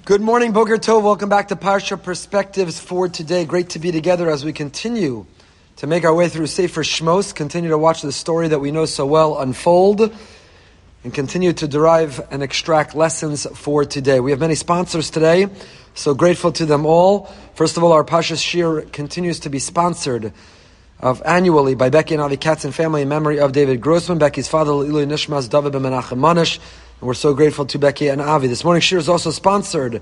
Good morning, Boker Tov. Welcome back to Parsha Perspectives for today. Great to be together as we continue to make our way through Sefer Shmos, continue to watch the story that we know so well unfold, and continue to derive and extract lessons for today. We have many sponsors today, so grateful to them all. First of all, our Parsha Shir continues to be sponsored annually by Becky and Avi Katz and family in memory of David Grossman, Becky's father, Ilui Nishmas, David ben Menachem Manish. And we're so grateful to Becky and Avi. This morning's shir is also sponsored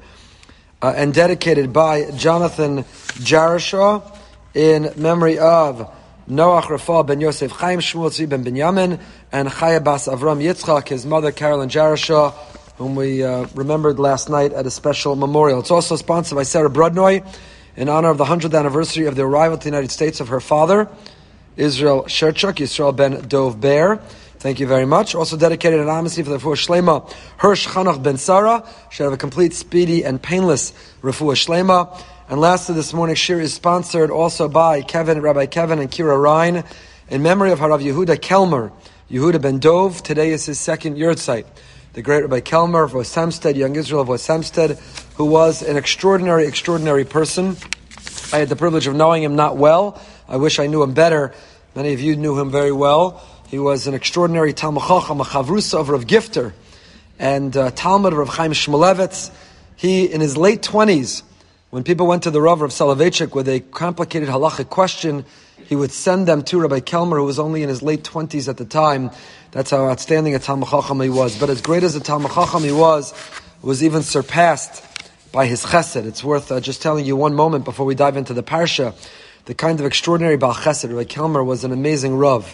and dedicated by Jonathan Jarashaw in memory of Noach Rafal ben Yosef Chaim Shmuel Tzvi ben Binyamin and Chaya Bas Avram Yitzchak, his mother Carolyn Jarashaw, whom we remembered last night at a special memorial. It's also sponsored by Sarah Brodnoy in honor of the 100th anniversary of the arrival to the United States of her father, Israel Sherchuk, Yisrael ben Dov Bear. Thank you very much. Also dedicated anonymously for the Refuah Shlema, Hirsch Chanach ben Sarah. Should have a complete, speedy, and painless Refuah Shlema. And lastly, this morning's shir is sponsored also by Rabbi Kevin and Kira Ryan, in memory of Harav Yehuda Kelmer, Yehuda ben Dov. Today is his second yurtzeit. The great Rabbi Kelmer of West Hempstead, Young Israel of West Hempstead, who was an extraordinary, extraordinary person. I had the privilege of knowing him not well. I wish I knew him better. Many of you knew him very well. He was an extraordinary Talmud Chacham, a Chavrusa of Rav Gifter, and Talmud of Rav Chaim Shmulevitz. He, in his late 20s, when people went to the Rav Soloveitchik with a complicated halachic question, he would send them to Rabbi Kelmer, who was only in his late 20s at the time. That's how outstanding a Talmud Chacham he was. But as great as a Talmud Chacham he was even surpassed by his chesed. It's worth just telling you one moment before we dive into the parsha. The kind of extraordinary Baal Chesed. Rabbi Kelmer was an amazing Rav.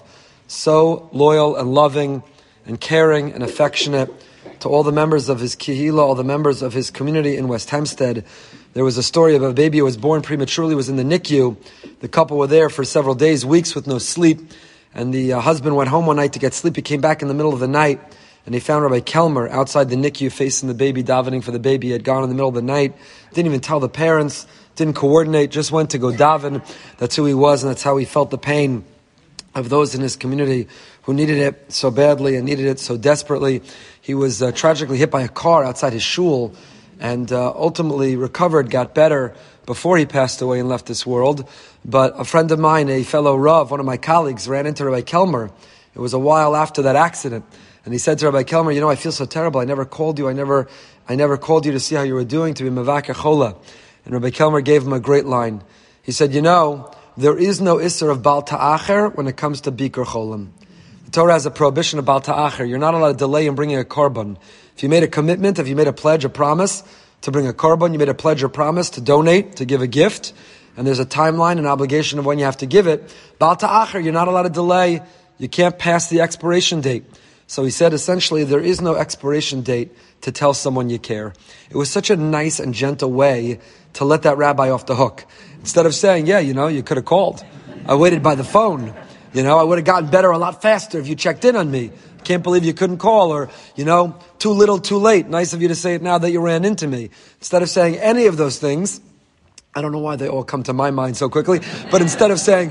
So loyal and loving and caring and affectionate to all the members of his kihila, all the members of his community in West Hempstead. There was a story of a baby who was born prematurely, was in the NICU. The couple were there for several days, weeks with no sleep. And the husband went home one night to get sleep. He came back in the middle of the night and he found Rabbi Kelmer outside the NICU facing the baby, davening for the baby. He had gone in the middle of the night, didn't even tell the parents, didn't coordinate, just went to go daven. That's who he was and that's how he felt the pain of those in his community who needed it so badly and needed it so desperately. He was tragically hit by a car outside his shul and ultimately recovered, got better before he passed away and left this world. But a friend of mine, a fellow Rav, one of my colleagues, ran into Rabbi Kelmer. It was a while after that accident. And he said to Rabbi Kelmer, I feel so terrible. I never called you. I never called you to see how you were doing, to be Mevakeh Chola. And Rabbi Kelmer gave him a great line. He said, there is no Isser of Baal Ta'acher when it comes to Bikur Cholim. The Torah has a prohibition of Baal Ta'acher. You're not allowed to delay in bringing a korban. If you made a commitment, if you made a pledge, a promise to bring a korban, you made a pledge or promise to donate, to give a gift, and there's a timeline, an obligation of when you have to give it, Baal Ta'acher, you're not allowed to delay. You can't pass the expiration date. So he said, essentially, there is no expiration date to tell someone you care. It was such a nice and gentle way to let that rabbi off the hook. Instead of saying, you could have called. I waited by the phone. I would have gotten better a lot faster if you checked in on me. Can't believe you couldn't call. Or, too little, too late. Nice of you to say it now that you ran into me. Instead of saying any of those things, I don't know why they all come to my mind so quickly, but instead of saying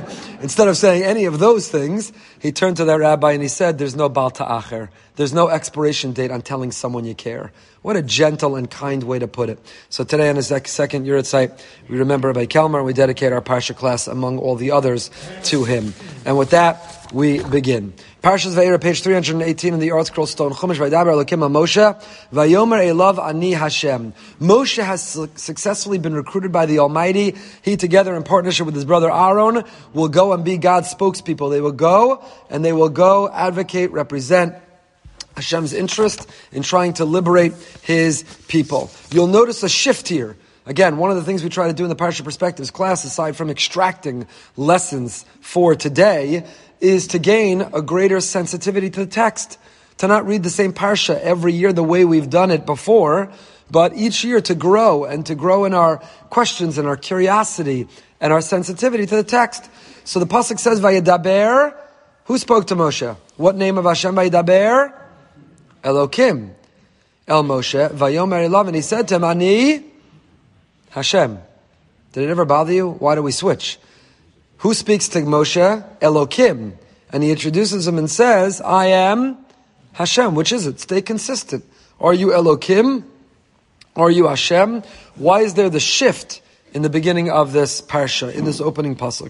any of those things, he turned to that rabbi and he said, there's no Baal Ta'acher. There's no expiration date on telling someone you care. What a gentle and kind way to put it. So today on his second yurtzeit, we remember Rabbi Kelmer and we dedicate our Parsha class among all the others to him. And with that, we begin. Parshas Vayera, page 318 in the Art Scroll Stone Chumash. Vaydaber Elokim Moshe, Vayomer Elav Ani Hashem. Moshe has successfully been recruited by the Almighty. He, together in partnership with his brother Aaron, will go and be God's spokespeople. They will go advocate, represent Hashem's interest in trying to liberate His people. You'll notice a shift here. Again, one of the things we try to do in the Parsha Perspectives class, aside from extracting lessons for today, is to gain a greater sensitivity to the text. To not read the same Parsha every year the way we've done it before, but each year to grow in our questions and our curiosity and our sensitivity to the text. So the pasuk says, Vayedaber. Who spoke to Moshe? What name of Hashem Vayedaber? Elokim. El Moshe. Vayomer Elav. And he said to him, Ani Hashem. Did it ever bother you? Why do we switch? Who speaks to Moshe? Elokim. And he introduces him and says, I am Hashem. Which is it? Stay consistent. Are you Elokim Are you Hashem? Why is there the shift in the beginning of this parsha, in this opening pasuk?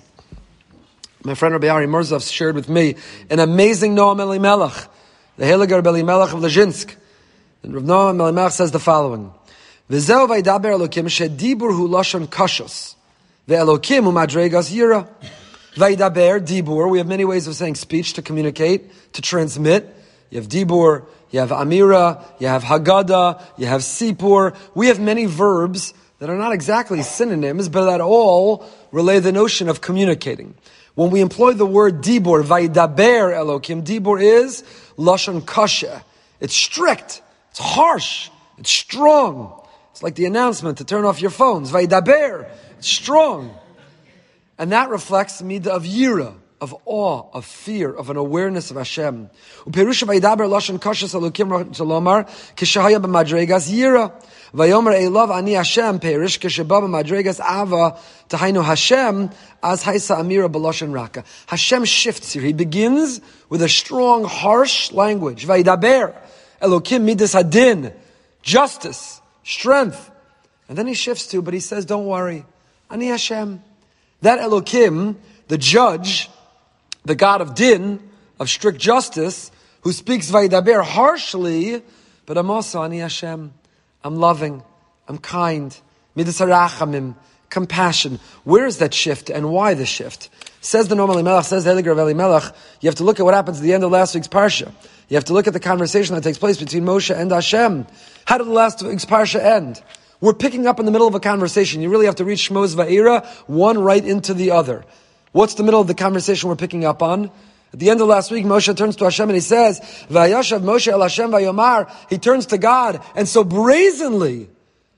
My friend Rabbi Ari Murzov shared with me an amazing Noam Elimelech, the Heiliger Rabbi Elimelech of Lezhinsk. And Rav Noam Elimelech says the following: V'zeu vaydaber Elokim shedibur hu lashon kashos, ve'Elokim hu madregas yira. Vaydaber, dibur. We have many ways of saying speech, to communicate, to transmit. You have dibur, you have amira, you have haggadah, you have sipur. We have many verbs that are not exactly synonyms, but that all relay the notion of communicating. When we employ the word dibur, vaydaber Elokim, dibur is lashon kasha. It's strict, it's harsh, it's strong. It's like the announcement to turn off your phones. Vaydaber, it's strong. And that reflects the midah of yira, of awe, of fear, of an awareness of Hashem. Uperusha vaydaber lashon kasha Elokim shalomar kishahaya b'madregas yira. Vayomer Elav ani Hashem perish kisheba b'madregas ava tahainu Hashem as haisa amira b'lashon raka. Hashem shifts here. He begins with a strong, harsh language. Vaydaber Elokim midas hadin, justice, strength. And then he shifts to, but he says, don't worry, ani Hashem. That Elokim, the judge, the God of din, of strict justice, who speaks vaydaber harshly, but I'm also ani Hashem. I'm loving, I'm kind, midas harachamim, compassion. Where is that shift and why the shift? Says the Noam Elimelech, says the Heiliger Rabbi Elimelech, you have to look at what happens at the end of last week's parsha. You have to look at the conversation that takes place between Moshe and Hashem. How did the last week's parsha end? We're picking up in the middle of a conversation. You really have to read Shmos Va'era, one right into the other. What's the middle of the conversation we're picking up on? At the end of last week, Moshe turns to Hashem and he says, Vayashav Moshe el Hashem vayomar. He turns to God, and so brazenly,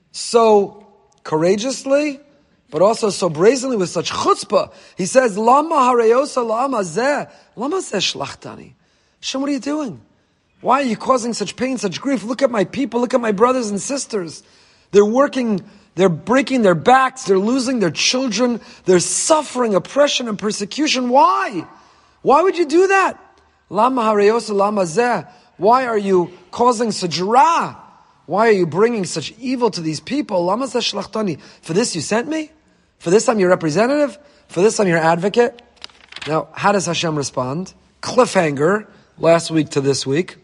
so courageously, but also so brazenly with such chutzpah, he says, Lama hareyosa lama zeh, lama zeh shlachtani. Hashem, what are you doing? Why are you causing such pain, such grief? Look at my people, look at my brothers and sisters. They're working, they're breaking their backs, they're losing their children, they're suffering oppression and persecution. Why? Why would you do that? Lama hareyosa lama zeh. Why are you causing such ra? Why are you bringing such evil to these people? Lama zeh shlachtani. For this you sent me? For this I'm your representative? For this I'm your advocate? Now, how does Hashem respond? Cliffhanger, last week to this week.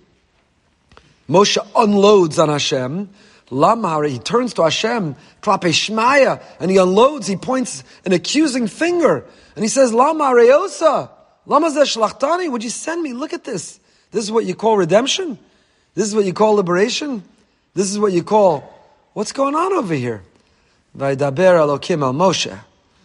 Moshe unloads on Hashem. Lama, he turns to Hashem, klape shmaya, and he unloads, he points an accusing finger, and he says, Lama hareyosa. Lama zeh shlachtani, would you send me? Look at this. This is what you call redemption? This is what you call liberation? This is what you call, what's going on over here? Vaydaber Elokim al Moshe.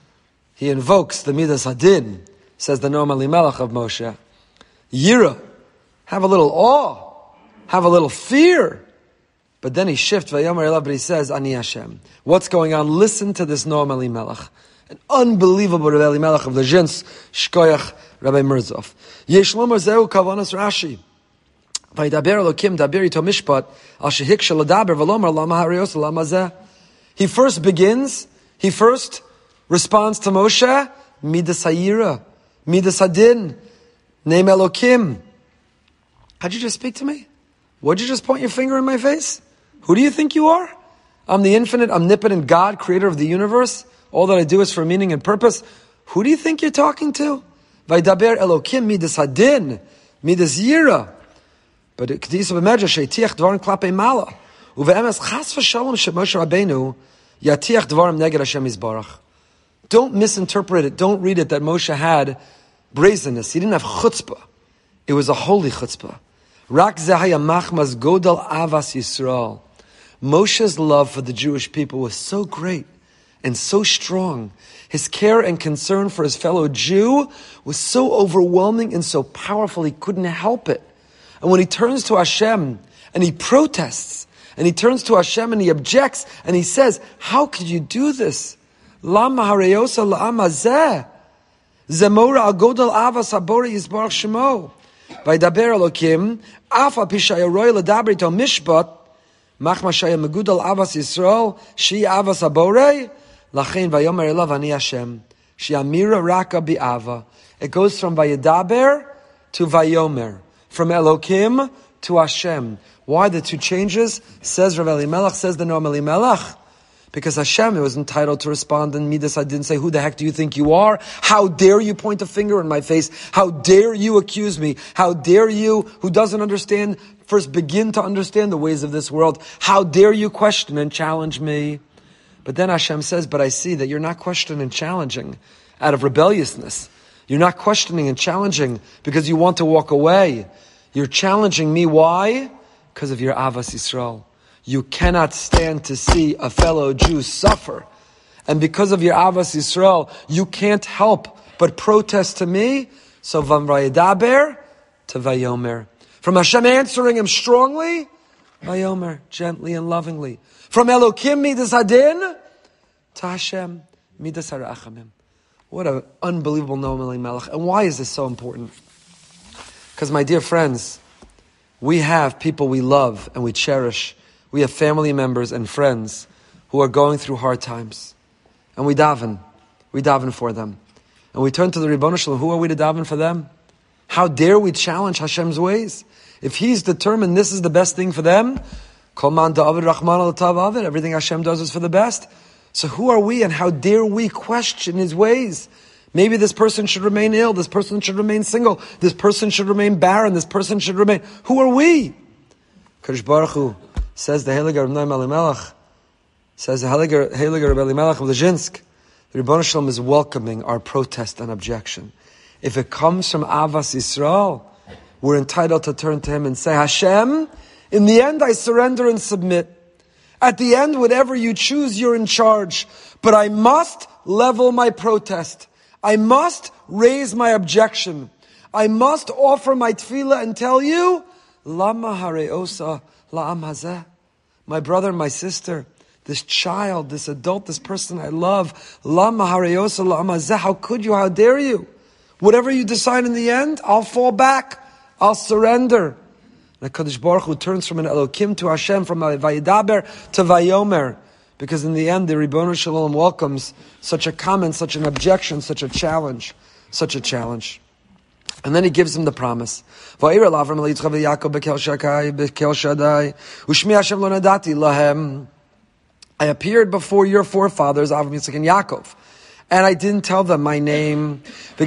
He invokes the midas hadin, says the Noam Elimelech of Moshe. Yira, have a little awe, have a little fear. But then he shifts, Vayomer Elav, but he says, Ani Hashem. What's going on? Listen to this Noam Elimelech. An unbelievable Rabbi Elimelech of Lezhinsk, Shkoyach Rabbi Murzov. Yeshlomo Zeu Kavanas Rashi. Vaydaber Elokim daber ito mishpat, al shehik shaladaber v'lomar lama hareyosa lama zeh. He first responds to Moshe, midas hayira, midas hadin, name Elokim. How'd you just speak to me? What'd you just point your finger in my face? Who do you think you are? I'm the infinite, omnipotent God, creator of the universe. All that I do is for meaning and purpose. Who do you think you're talking to? Vaydaber Elokim midas hadin, midas yira. But Kedisa b'medra sheitiach dvarim klapei mala. Uve'emes chas v'shalom sheMoshe Rabbeinu yatiach dvarim neged Hashem Yisbarach. Don't misinterpret it. Don't read it that Moshe had brazenness. He didn't have chutzpah. It was a holy chutzpah. Rak zehaya machmas godal avas Yisrael. Moshe's love for the Jewish people was so great and so strong. His care and concern for his fellow Jew was so overwhelming and so powerful he couldn't help it. And when he turns to Hashem and he protests, and he turns to Hashem and he objects, and he says, how could you do this? Lama hareyosa la'ama zeh. Zemora agodal avas habore yisbarach shemo. Vaydaber Elokim, afa pishaya roy ledabri to mishpat, machma shaya megudal avas Yisrael, shi avas habore, lachein vayomer elav ani Hashem, shi amira raka bi'ava. It goes from Vaydaber to Vayomer, from Elokim to Hashem. Why the two changes? Says Rav Elimelech, says the Noam Elimelech, because Hashem was entitled to respond in Midas. I didn't say, who the heck do you think you are? How dare you point a finger in my face? How dare you accuse me? How dare you, who doesn't understand, first begin to understand the ways of this world? How dare you question and challenge me? But then Hashem says, but I see that you're not questioning and challenging out of rebelliousness. You're not questioning and challenging because you want to walk away. You're challenging me. Why? Because of your Avas Yisrael. You cannot stand to see a fellow Jew suffer. And because of your Avas Yisrael, you can't help but protest to me. So Vamrayedaber to Vayomer. From Hashem answering him strongly, Vayomer, gently and lovingly. From Elokim Midas Hadin to Hashem Midas Harachamim. What an unbelievable Noam Elimelech. And why is this so important? Because my dear friends, we have people we love and we cherish. We have family members and friends who are going through hard times. And we daven. We daven for them. And we turn to the Ribono Shel Olam. Who are we to daven for them? How dare we challenge Hashem's ways? If He's determined this is the best thing for them, Kol man da'avid Rachman al tav avid, everything Hashem does is for the best. So who are we and how dare we question His ways? Maybe this person should remain ill, this person should remain single, this person should remain barren, this person should remain... Who are we? Kadosh Baruch Hu, says the Heiliger of Noam Elimelech, says the Heiliger of Elimelech of Lezhinsk, the Ribono Shel Olam is welcoming our protest and objection. If it comes from Avas Yisrael, we're entitled to turn to Him and say, Hashem, in the end I surrender and submit. At the end, whatever you choose, you're in charge. But I must level my protest. I must raise my objection. I must offer my tefillah and tell you, Lama hareosa la'am hazeh. My brother, my sister, this child, this adult, this person I love, Lama hareosa la'am hazeh. How could you? How dare you? Whatever you decide in the end, I'll fall back. I'll surrender. And HaKadosh Baruch Hu turns from an Elokim to Hashem, from Vayedaber to Vayomer. Because in the end, the Ribono Shel Olam welcomes such a comment, such an objection, such a challenge. And then He gives him the promise. I appeared before your forefathers, Avram, Yitzchak, and Yaakov. And I didn't tell them my name.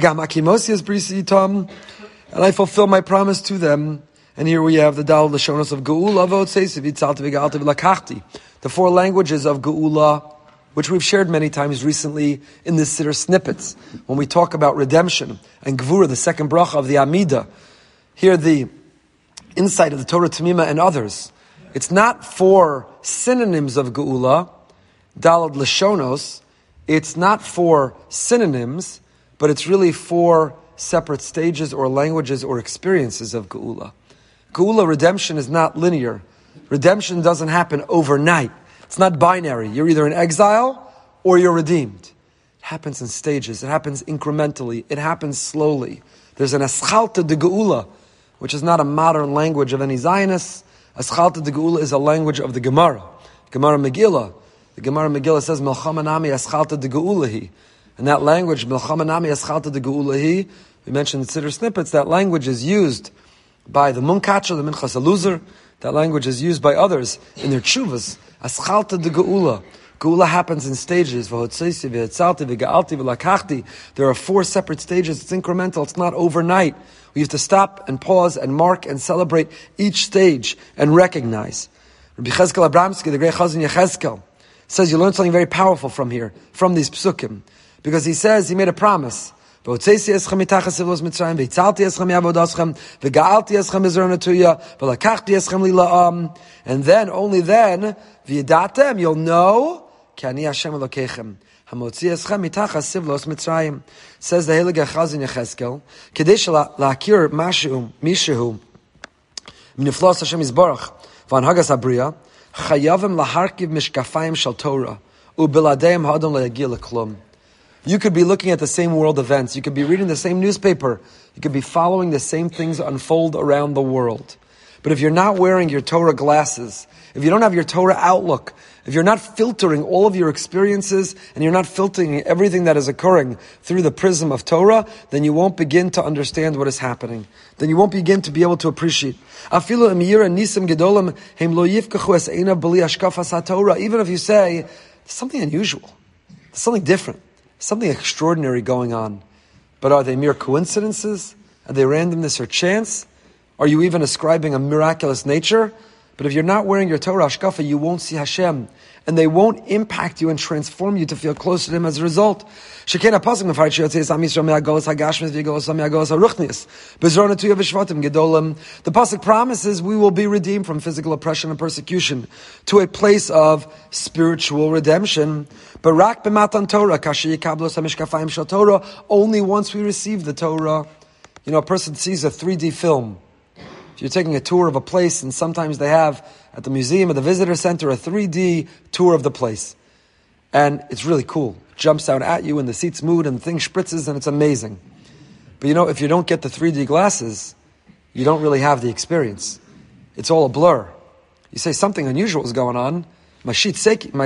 And I fulfill my promise to them. And here we have the Dal Lashonos of Geula, the four languages of Geula, which we've shared many times recently in the Siddur snippets. When we talk about redemption and Gvura, the second bracha of the Amida, here the insight of the Torah Tamima and others. It's not four synonyms of Geula, Dalad Lashonos. It's not four synonyms, but it's really four separate stages or languages or experiences of Geula. Geula, redemption, is not linear. Redemption doesn't happen overnight. It's not binary. You're either in exile or you're redeemed. It happens in stages. It happens incrementally. It happens slowly. There's an Eschalta de Geula, which is not a modern language of any Zionists. Eschalta de Geula is a language of the Gemara. Gemara Megillah. The Gemara Megillah says, Melchama nami Eschalta de Geulahi. And that language, Melchama nami Eschalta de Geulahi, we mentioned in Siddur snippets, that language is used by the Munkacher, the Minchas Eluzar. That language is used by others in their tshuvas. Eschalta de Geula. Geula happens in stages. There are four separate stages. It's incremental. It's not overnight. We have to stop and pause and mark and celebrate each stage and recognize. Rabbi Cheskel Abramsky, the great Chazon Yecheskel, says you learn something very powerful from here, from these psukim. Because he says, he made a promise. And then only then, you'll know, says the Heilige Chazon Yecheskel, Kadesh la'akir mishehu miniflos Hashem Yisbarach v'anhagas habriya chayavim laharkiv mishkafayim shel Torah u'biladeim ha'adam le'yagil l'klum. You could be looking at the same world events. You could be reading the same newspaper. You could be following the same things unfold around the world. But if you're not wearing your Torah glasses, if you don't have your Torah outlook, if you're not filtering all of your experiences and you're not filtering everything that is occurring through the prism of Torah, then you won't begin to understand what is happening. Then you won't begin to be able to appreciate. Even if you say, there's something unusual, there's something different, there's something extraordinary going on. But are they mere coincidences? Are they randomness or chance? Are you even ascribing a miraculous nature? But if you're not wearing your Torah Hashkafa, you won't see Hashem. And they won't impact you and transform you to feel closer to Him as a result. The Pasuk promises we will be redeemed from physical oppression and persecution to a place of spiritual redemption. But only once we receive the Torah. You know, a person sees a 3D film. If you're taking a tour of a place, and sometimes they have at the museum or the visitor center a 3D tour of the place. And it's really cool. It jumps out at you and the seats move and the thing spritzes and it's amazing. But you know, if you don't get the 3D glasses, you don't really have the experience. It's all a blur. You say something unusual is going on, my seat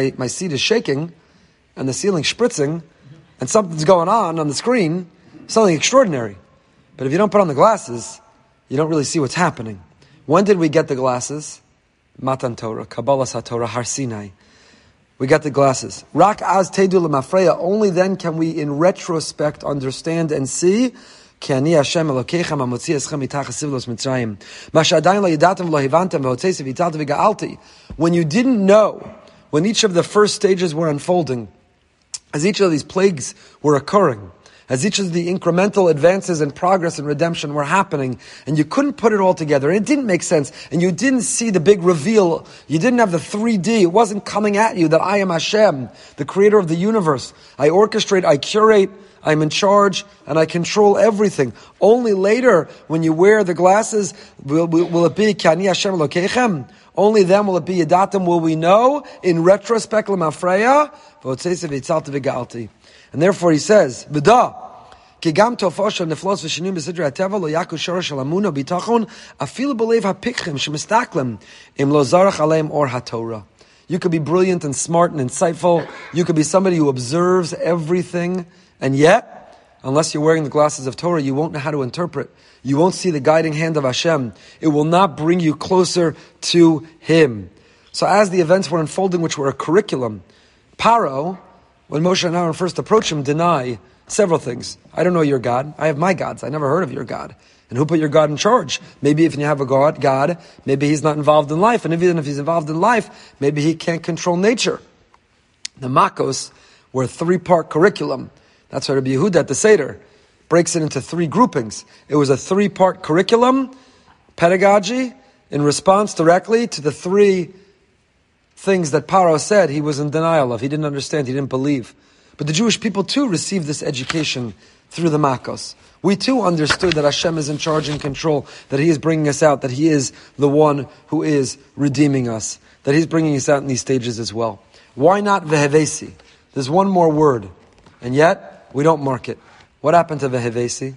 is shaking and the ceiling spritzing and something's going on the screen, something extraordinary. But if you don't put on the glasses, you don't really see what's happening. When did we get the glasses? Matan Torah, Kabbalah Satorah, Har Sinai. We got the glasses. Rak az tedu lemafreya. Only then can we, in retrospect, understand and see. Ki ani Hashem Elokeichem hamotzi eschem mitachas sivlos Mitzrayim. Ma she'adayin lo yadatem v'lo hivantem v'hotzei v'italtem v'ga'alti. When you didn't know, when each of the first stages were unfolding, as each of these plagues were occurring, as each of the incremental advances and progress and redemption were happening, and you couldn't put it all together, and it didn't make sense, and you didn't see the big reveal, you didn't have the 3D, it wasn't coming at you that I am Hashem, the creator of the universe. I orchestrate, I curate, I'm in charge, and I control everything. Only later, when you wear the glasses, will it be Ki ani Hashem Elokeichem? Only then will it be Yadatim, will we know, in retrospect, L'mafreya, v'otzeis v'itzalti v'ga'alti. And therefore he says, B'da, ki gam tofo shel neflos v'shinim b'sidrei hateva lo yaku shora shel amuna bitachon afilu b'leiv hapikchim shemistaklem im lo zarach aleim or haTorah. You could be brilliant and smart and insightful. You could be somebody who observes everything. And yet, unless you're wearing the glasses of Torah, you won't know how to interpret. You won't see the guiding hand of Hashem. It will not bring you closer to Him. So as the events were unfolding, which were a curriculum, Paro, when Moshe and Aaron first approach him, deny several things. I don't know your God. I have my gods. I never heard of your God. And who put your God in charge? Maybe if you have a God, maybe He's not involved in life. And even if He's involved in life, maybe He can't control nature. The Makos were a 3-part curriculum. That's why Rabbi Yehuda at the Seder breaks it into 3 groupings. It was a 3-part curriculum, pedagogy, in response directly to the 3 things that Paro said he was in denial of. He didn't understand, he didn't believe. But the Jewish people too received this education through the Makos. We too understood that Hashem is in charge and control, that He is bringing us out, that He is the one who is redeeming us, that He's bringing us out in these stages as well. Why not vehevesi? There's one more word, and yet we don't mark it. What happened to vehevesi?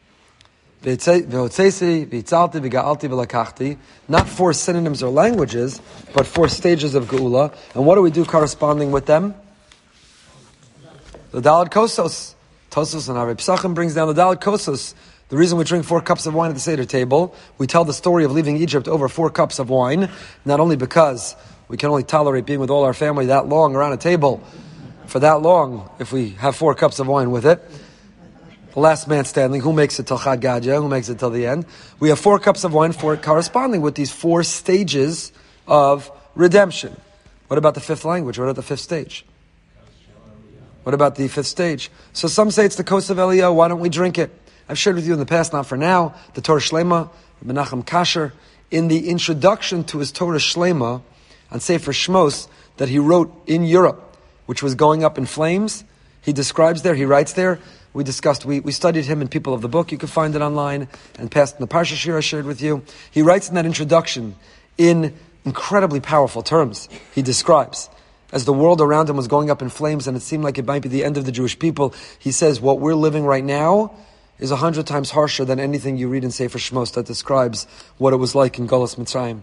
Not 4 synonyms or languages, but 4 stages of Geula. And what do we do corresponding with them? The Daled Kosos. Tosos and Arei Pesachim brings down the Daled Kosos. The reason we drink 4 cups of wine at the Seder table, we tell the story of leaving Egypt over 4 cups of wine, not only because we can only tolerate being with all our family that long around a table for that long if we have 4 cups of wine with it. The last man standing, who makes it till Chad Gadya, who makes it till the end. We have 4 cups of wine for it corresponding with these 4 stages of redemption. What about the 5th language? What about the 5th stage? What about the 5th stage? So some say it's the Kos of Eliyahu. Why don't we drink it? I've shared with you in the past, not for now, the Torah Shlema, Menachem Kasher, in the introduction to his Torah Shlema on Sefer Shmos that he wrote in Europe, which was going up in flames. He describes there, he writes there. We discussed, we studied him in People of the Book. You can find it online, and past in the Parsha Shir I shared with you. He writes in that introduction in incredibly powerful terms. He describes, as the world around him was going up in flames and it seemed like it might be the end of the Jewish people, he says, what we're living right now is 100 times harsher than anything you read in Sefer Shmos that describes what it was like in Golus Mitzrayim.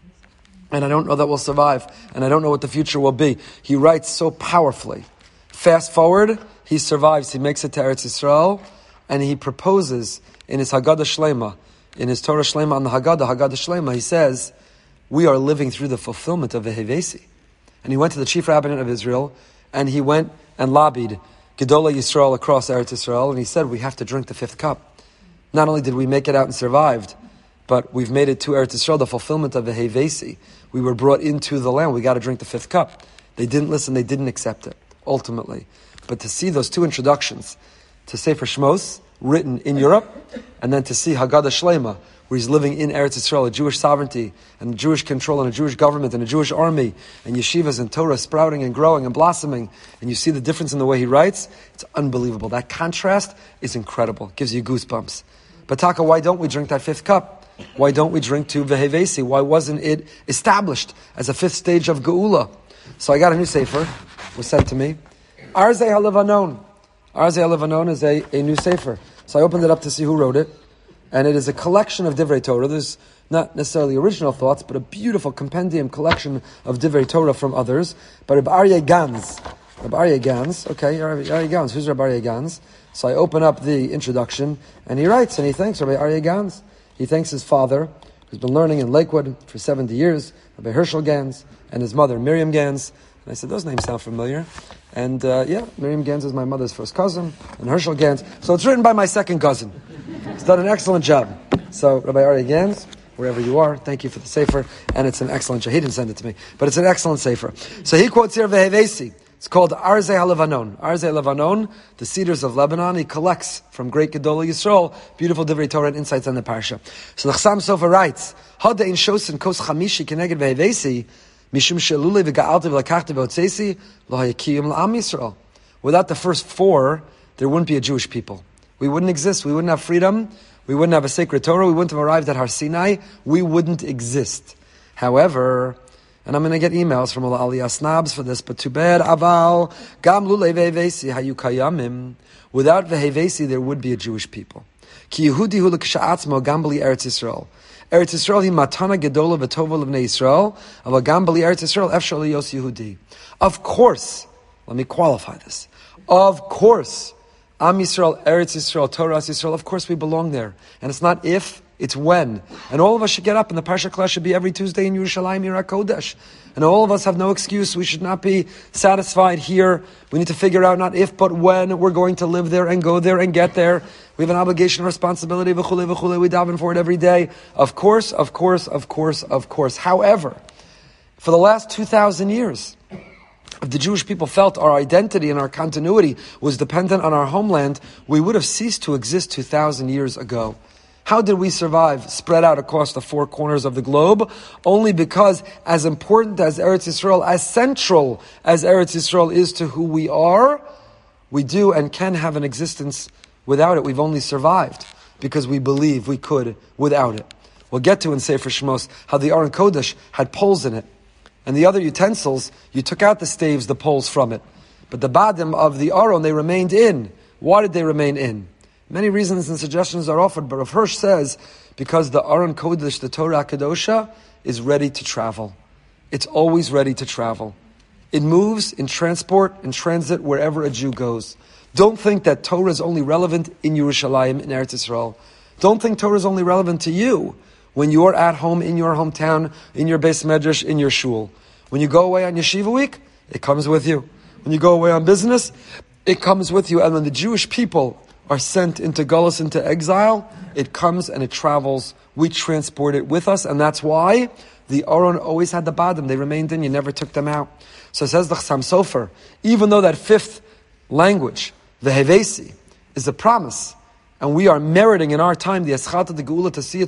And I don't know that we'll survive, and I don't know what the future will be. He writes so powerfully. Fast forward, he survives, he makes it to Eretz Yisrael, and he proposes in his Haggadah Shlema, in his Torah Shlema on the Haggadah Shlema, he says, we are living through the fulfillment of the Hevesi. And he went to the chief rabbinate of Israel, and he went and lobbied Gedolei Yisrael across Eretz Yisrael, and he said, we have to drink the fifth cup. Not only did we make it out and survived, but we've made it to Eretz Yisrael, the fulfillment of the Hevesi. We were brought into the land, we got to drink the fifth cup. They didn't listen, they didn't accept it, ultimately. But to see those two introductions, to Sefer Shmos, written in Europe, and then to see Haggadah Shlema, where he's living in Eretz Yisrael, a Jewish sovereignty, and Jewish control, and a Jewish government, and a Jewish army, and yeshivas and Torah sprouting and growing and blossoming, and you see the difference in the way he writes, it's unbelievable. That contrast is incredible. It gives you goosebumps. But Taka, why don't we drink that fifth cup? Why don't we drink to Vehevesi? Why wasn't it established as a fifth stage of Geula? So I got a new sefer, it was sent to me. Arzei HaLevanon. Arzei HaLevanon is a new sefer. So I opened it up to see who wrote it. And it is a collection of Divrei Torah. There's not necessarily original thoughts, but a beautiful compendium collection of Divrei Torah from others. But Reb Aryeh Gans. Reb Aryeh Gans. Okay, Reb Aryeh Gans. Who's Reb Aryeh Gans? So I open up the introduction, and he writes, and he thanks Reb Aryeh Gans. He thanks his father, who's been learning in Lakewood for 70 years, Rabbi Herschel Gans, and his mother, Miriam Gans. And I said, those names sound familiar. And Miriam Gans is my mother's first cousin, and Herschel Gans. So it's written by my second cousin. He's done an excellent job. So Rabbi Aryeh Gans, wherever you are, thank you for the sefer, and it's an excellent job. He didn't send it to me, but it's an excellent sefer. So he quotes here Vehevesi. It's called Arzei HaLevanon. Arzei HaLevanon, the cedars of Lebanon. He collects from great Gedolei Yisrael beautiful Divrei Torah and insights on the parsha. So the Chassam Sofer writes, Hada in shosin kos chamishi keneged Vehevesi, mishum shelule v'ga'alti v'lakachti v'otzesi, lo hayakiyim la'am Yisrael. Without the first four, there wouldn't be a Jewish people. We wouldn't exist. We wouldn't have freedom. We wouldn't have a sacred Torah. We wouldn't have arrived at Har Sinai. We wouldn't exist. However, and I'm going to get emails from all Aliyah snobs for this, but too bad, aval, gam lulei vehevesi hayu kayamim. Without vehevesi, there would be a Jewish people. Ki Yehudi hu l'ksha'atzmo gam b'li Eretz Yisrael. Eretz Yisrael hi matana gedola v'tova l'bnei Yisrael, aval gam b'li Eretz Yisrael efshar liyos Yehudi. Of course, let me qualify this. Of course, Am Yisrael, Eretz Yisrael, Torah Yisrael, of course we belong there. And it's not if, it's when. And all of us should get up, and the Parsha class should be every Tuesday in Yerushalayim, Yirah Kodesh. And all of us have no excuse. We should not be satisfied here. We need to figure out not if, but when we're going to live there and go there and get there. We have an obligation and responsibility, v'chule, v'chule, we daven for it every day. Of course, of course, of course, of course. However, for the last 2,000 years, if the Jewish people felt our identity and our continuity was dependent on our homeland, we would have ceased to exist 2,000 years ago. How did we survive spread out across the four corners of the globe? Only because as important as Eretz Yisrael, as central as Eretz Yisrael is to who we are, we do and can have an existence without it. We've only survived because we believe we could without it. We'll get to in Sefer Shmos how the Aron Kodesh had poles in it. And the other utensils, you took out the staves, the poles from it. But the badim of the Aron, they remained in. Why did they remain in? Many reasons and suggestions are offered, but Rav Hirsch says, because the Aron Kodesh, the Torah Kadosha, is ready to travel. It's always ready to travel. It moves in transport, in transit, wherever a Jew goes. Don't think that Torah is only relevant in Yerushalayim, in Eretz Yisrael. Don't think Torah is only relevant to you when you're at home, in your hometown, in your Beis Medrash, in your shul. When you go away on Yeshiva week, it comes with you. When you go away on business, it comes with you. And when the Jewish people are sent into Gullus, into exile, it comes and it travels. We transport it with us, and that's why the Aron always had the badim. They remained in, you never took them out. So it says the Chassam Sofer, even though that fifth language, the Hevesi, is a promise, and we are meriting in our time the Eschata de Geula to see its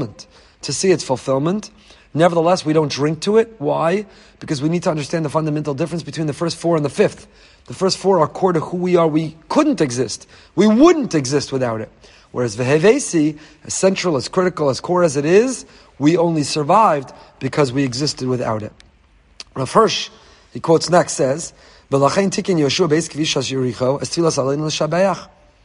fulfillment, nevertheless we don't drink to it. Why? Because we need to understand the fundamental difference between the first four and the fifth. The first four are core to who we are. We couldn't exist. We wouldn't exist without it. Whereas Vehevesi, as central, as critical, as core as it is, we only survived because we existed without it. Rav Hirsch, he quotes next, says, "V'lachein tikin Yoshua beis kvish Yericho es tfilas aleinu l'shabeach."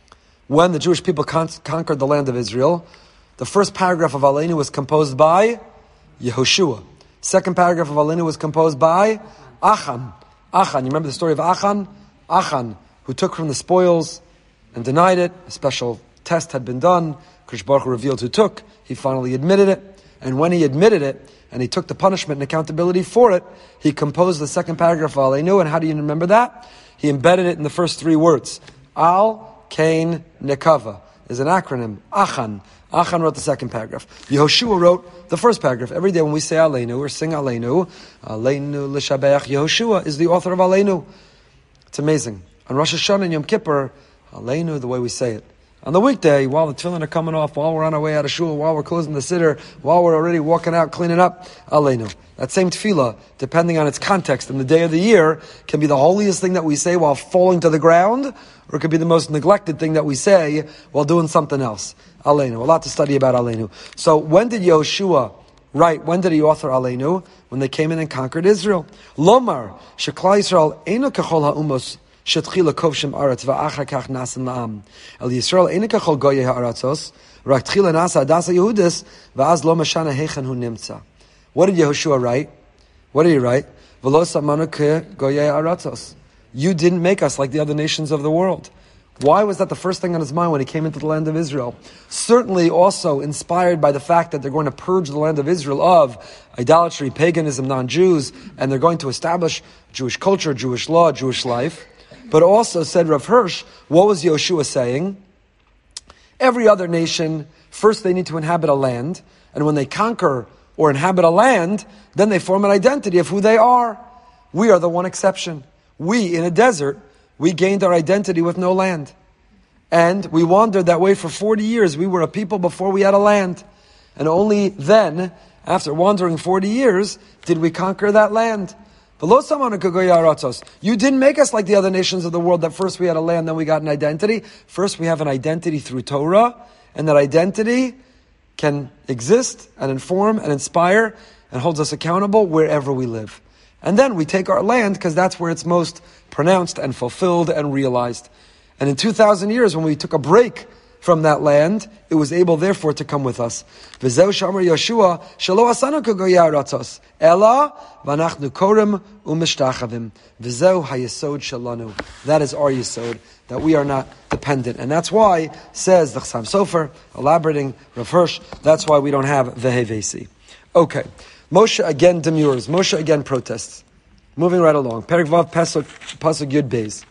when the Jewish people conquered the land of Israel, the first paragraph of Aleinu was composed by Yehoshua. Second paragraph of Aleinu was composed by Achan. Achan, you remember the story of Achan? Achan, who took from the spoils and denied it. A special test had been done. Krish Baruch Hu revealed who took. He finally admitted it. And when he admitted it, and he took the punishment and accountability for it, he composed the second paragraph of Aleinu. And how do you remember that? He embedded it in the first three words. Al, Kain, Nekava is an acronym. Achan. Achan wrote the second paragraph. Yehoshua wrote the first paragraph. Every day when we say Aleinu or sing Aleinu, Aleinu l'shabeach, Yehoshua is the author of Aleinu. It's amazing. On Rosh Hashanah and Yom Kippur, Aleinu, the way we say it. On the weekday, while the tefillin are coming off, while we're on our way out of shul, while we're closing the siddur, while we're already walking out, cleaning up, Aleinu. That same tefillah, depending on its context and the day of the year, can be the holiest thing that we say while falling to the ground, or it could be the most neglected thing that we say while doing something else. Aleinu. A lot to study about Aleinu. So when did Yehoshua write? When did he author Aleinu? When they came in and conquered Israel. Lomar, Shekla Yisrael, Eino kechol ha'umos, Shetchila kovshem aretz va'achar kach nasin la'am. El Yisrael eino kechol goyei ha'aratzos, rak tchila nasa adasa Yehudis, va'az lo mashana heichen hu nimtza. What did Yehoshua write? What did he write? V'lo samanu ke goyei ha'aratzos. You didn't make us like the other nations of the world. Why was that the first thing on his mind when he came into the land of Israel? Certainly also inspired by the fact that they're going to purge the land of Israel of idolatry, paganism, non-Jews, and they're going to establish Jewish culture, Jewish law, Jewish life. But also, said Rav Hirsch, what was Yehoshua saying? Every other nation, first they need to inhabit a land, and when they conquer or inhabit a land, then they form an identity of who they are. We are the one exception. We, in a desert, we gained our identity with no land. And we wandered that way for 40 years. We were a people before we had a land. And only then, after wandering 40 years, did we conquer that land. You didn't make us like the other nations of the world, that first we had a land, then we got an identity. First we have an identity through Torah, and that identity can exist and inform and inspire and holds us accountable wherever we live. And then we take our land because that's where it's most pronounced and fulfilled and realized. And in 2,000 years, when we took a break from that land, it was able therefore to come with us. V'zeu shamar Yeshua shelo asanu k'goyei ha'aratzos ela v'anachnu korem u'mishtachavim v'zeu hayesod shalanu. That is our yesod, that we are not dependent. And that's why, says the Chassam Sofer, elaborating Rav Hirsch, that's why we don't have vehevesi. Okay. Moshe again demurs. Moshe again protests. Moving right along. Perek Vav Pasuk Yud Beis.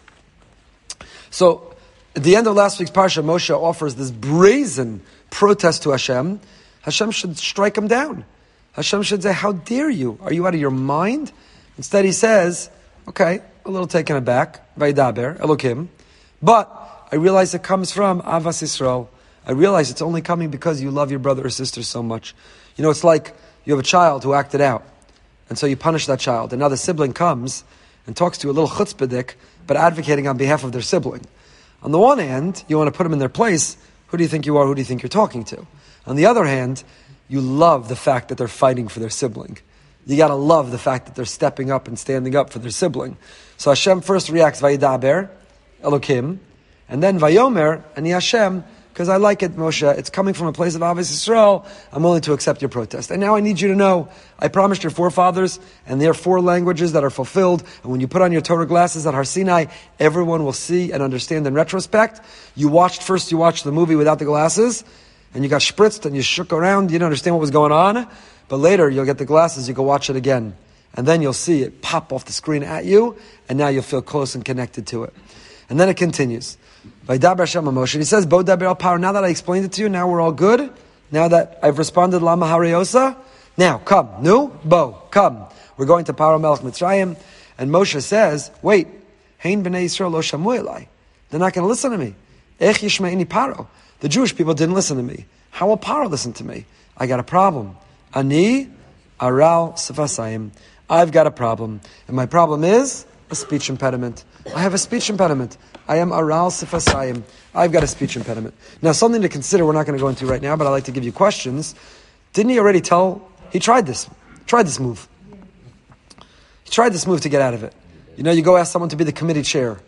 So, at the end of last week's parsha, Moshe offers this brazen protest to Hashem. Hashem should strike him down. Hashem should say, how dare you? Are you out of your mind? Instead he says, okay, a little taken aback, Vaydaber, Elokim, but I realize it comes from Avas Yisrael. I realize it's only coming because you love your brother or sister so much. You know, it's like you have a child who acted out, and so you punish that child, and now the sibling comes and talks to you a little chutzpahdik, but advocating on behalf of their sibling. On the one hand, you want to put them in their place. Who do you think you are? Who do you think you're talking to? On the other hand, you love the fact that they're fighting for their sibling. You gotta love the fact that they're stepping up and standing up for their sibling. So Hashem first reacts, Vayidaber, Elokim, and then Vayomer, and Hashem, because I like it, Moshe, it's coming from a place of Avos Yisrael, I'm willing to accept your protest. And now I need you to know, I promised your forefathers, and there are 4 languages that are fulfilled, and when you put on your Torah glasses at Har Sinai, everyone will see and understand in retrospect. You watched the movie without the glasses, and you got spritzed, and you shook around, you didn't understand what was going on, but later you'll get the glasses, you can watch it again. And then you'll see it pop off the screen at you, and now you'll feel close and connected to it. And then it continues. Vaydaber Hashem Moshe. He says, Bo daber al Paro. Now that I explained it to you, now we're all good. Now that I've responded, Lama Hariosa. Now, come. Nu, Bo, come. We're going to Paro Melech Mitzrayim. And Moshe says, wait. Hein b'nei Yisrael lo shamu elai. They're not going to listen to me. Ech yishme'ini Paro. The Jewish people didn't listen to me. How will Paro listen to me? I got a problem. Ani aral sefasayim. I've got a problem. And my problem is a speech impediment. I have a speech impediment. I am aral sefasayim. I've got a speech impediment. Now, something to consider we're not going to go into right now, but I'd like to give you questions. Didn't he already tell? He tried this move. He tried this move to get out of it. You know, you go ask someone to be the committee chair.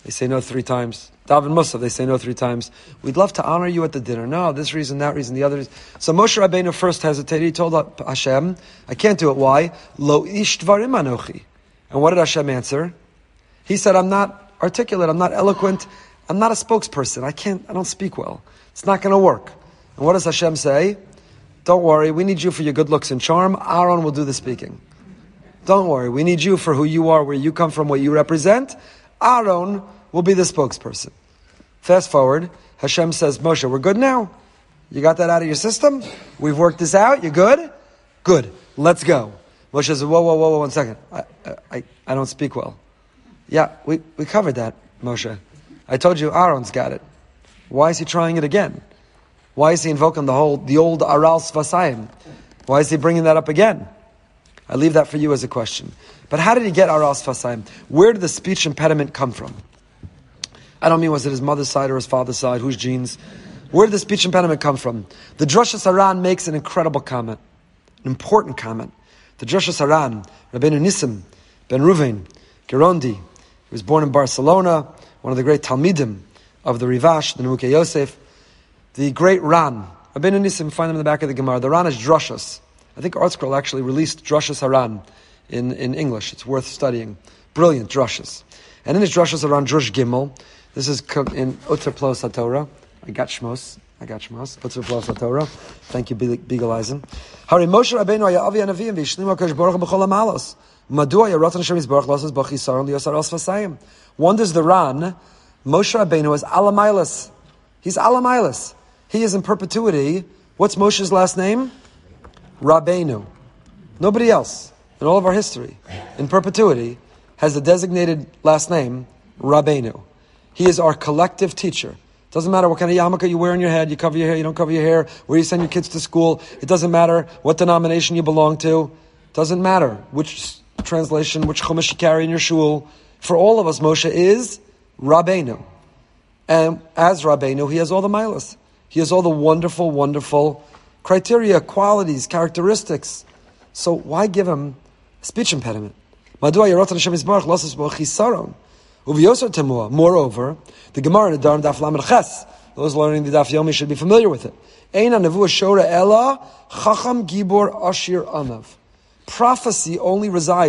They say no 3 times. Daven Musaf, they say no 3 times. We'd love to honor you at the dinner. No, this reason, that reason, the other. So Moshe Rabbeinu first hesitated. He told Hashem, I can't do it. Why? Lo ish dvarim anochi. And what did Hashem answer? He said, I'm not articulate, I'm not eloquent, I'm not a spokesperson. I don't speak well. It's not going to work. And what does Hashem say? Don't worry, we need you for your good looks and charm. Aaron will do the speaking. Don't worry, we need you for who you are, where you come from, what you represent. Aaron will be the spokesperson. Fast forward, Hashem says, Moshe, we're good now? You got that out of your system? We've worked this out? You good? Good. Let's go. Moshe says, whoa, 1 second. I don't speak well. Yeah, we covered that, Moshe. I told you Aaron's got it. Why is he trying it again? Why is he invoking the old Aral Sfasayim? Why is he bringing that up again? I leave that for you as a question. But how did he get Aral Sfasayim? Where did the speech impediment come from? I don't mean was it his mother's side or his father's side, whose genes? Where did the speech impediment come from? The Drushas Haran makes an incredible comment, an important comment. The Drushas Haran, Rabbeinu Nissim ben Ruvain Gerondi, he was born in Barcelona, one of the great Talmidim of the Rivash, the Nemukei Yosef. The great Ran, Rabbeinu Nissim, find them in the back of the Gemara. The Ran is Drushas. I think ArtScroll actually released Drushas Haran in English. It's worth studying. Brilliant Drushas. And in his Drushas Haran, Drush Gimel, this is in Utter Plos HaTorah. I got Shmos. Utter Plos HaTorah. Thank you, Beagle Eisen. Hari Moshe Rabbeinu haya avi hanavim v'yishlim HaKadosh Baruch Hu b'chol ha'malos. Madua yaratan Hashem yisbarach losas b'chi saron liyosar el sfasayim. Wonders the Ran, Moshe Rabbeinu is Alamailas. He's Alamailas. He is in perpetuity. What's Moshe's last name? Rabbeinu. Nobody else in all of our history, in perpetuity, has the designated last name, Rabbeinu. He is our collective teacher. Doesn't matter what kind of yarmulke you wear on your head, you cover your hair, you don't cover your hair, where you send your kids to school. It doesn't matter what denomination you belong to. Doesn't matter which translation, which chumash you carry in your shul. For all of us, Moshe is Rabbeinu. And as Rabbeinu, he has all the milas. He has all the wonderful, wonderful criteria, qualities, characteristics. So why give him a speech impediment? Moreover, the Gemara in the Daf Lamed Ches, those learning the Daf Yomi should be familiar with it. Ein hanevuah shora ela chacham gibor ashir anav. Prophecy only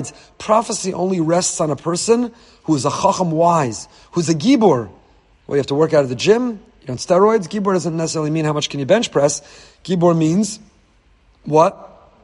rests on a person who is a chacham wise, who's a gibor. Well, you have to work out at the gym, you're on steroids. Gibor doesn't necessarily mean how much can you bench press. Gibor means what?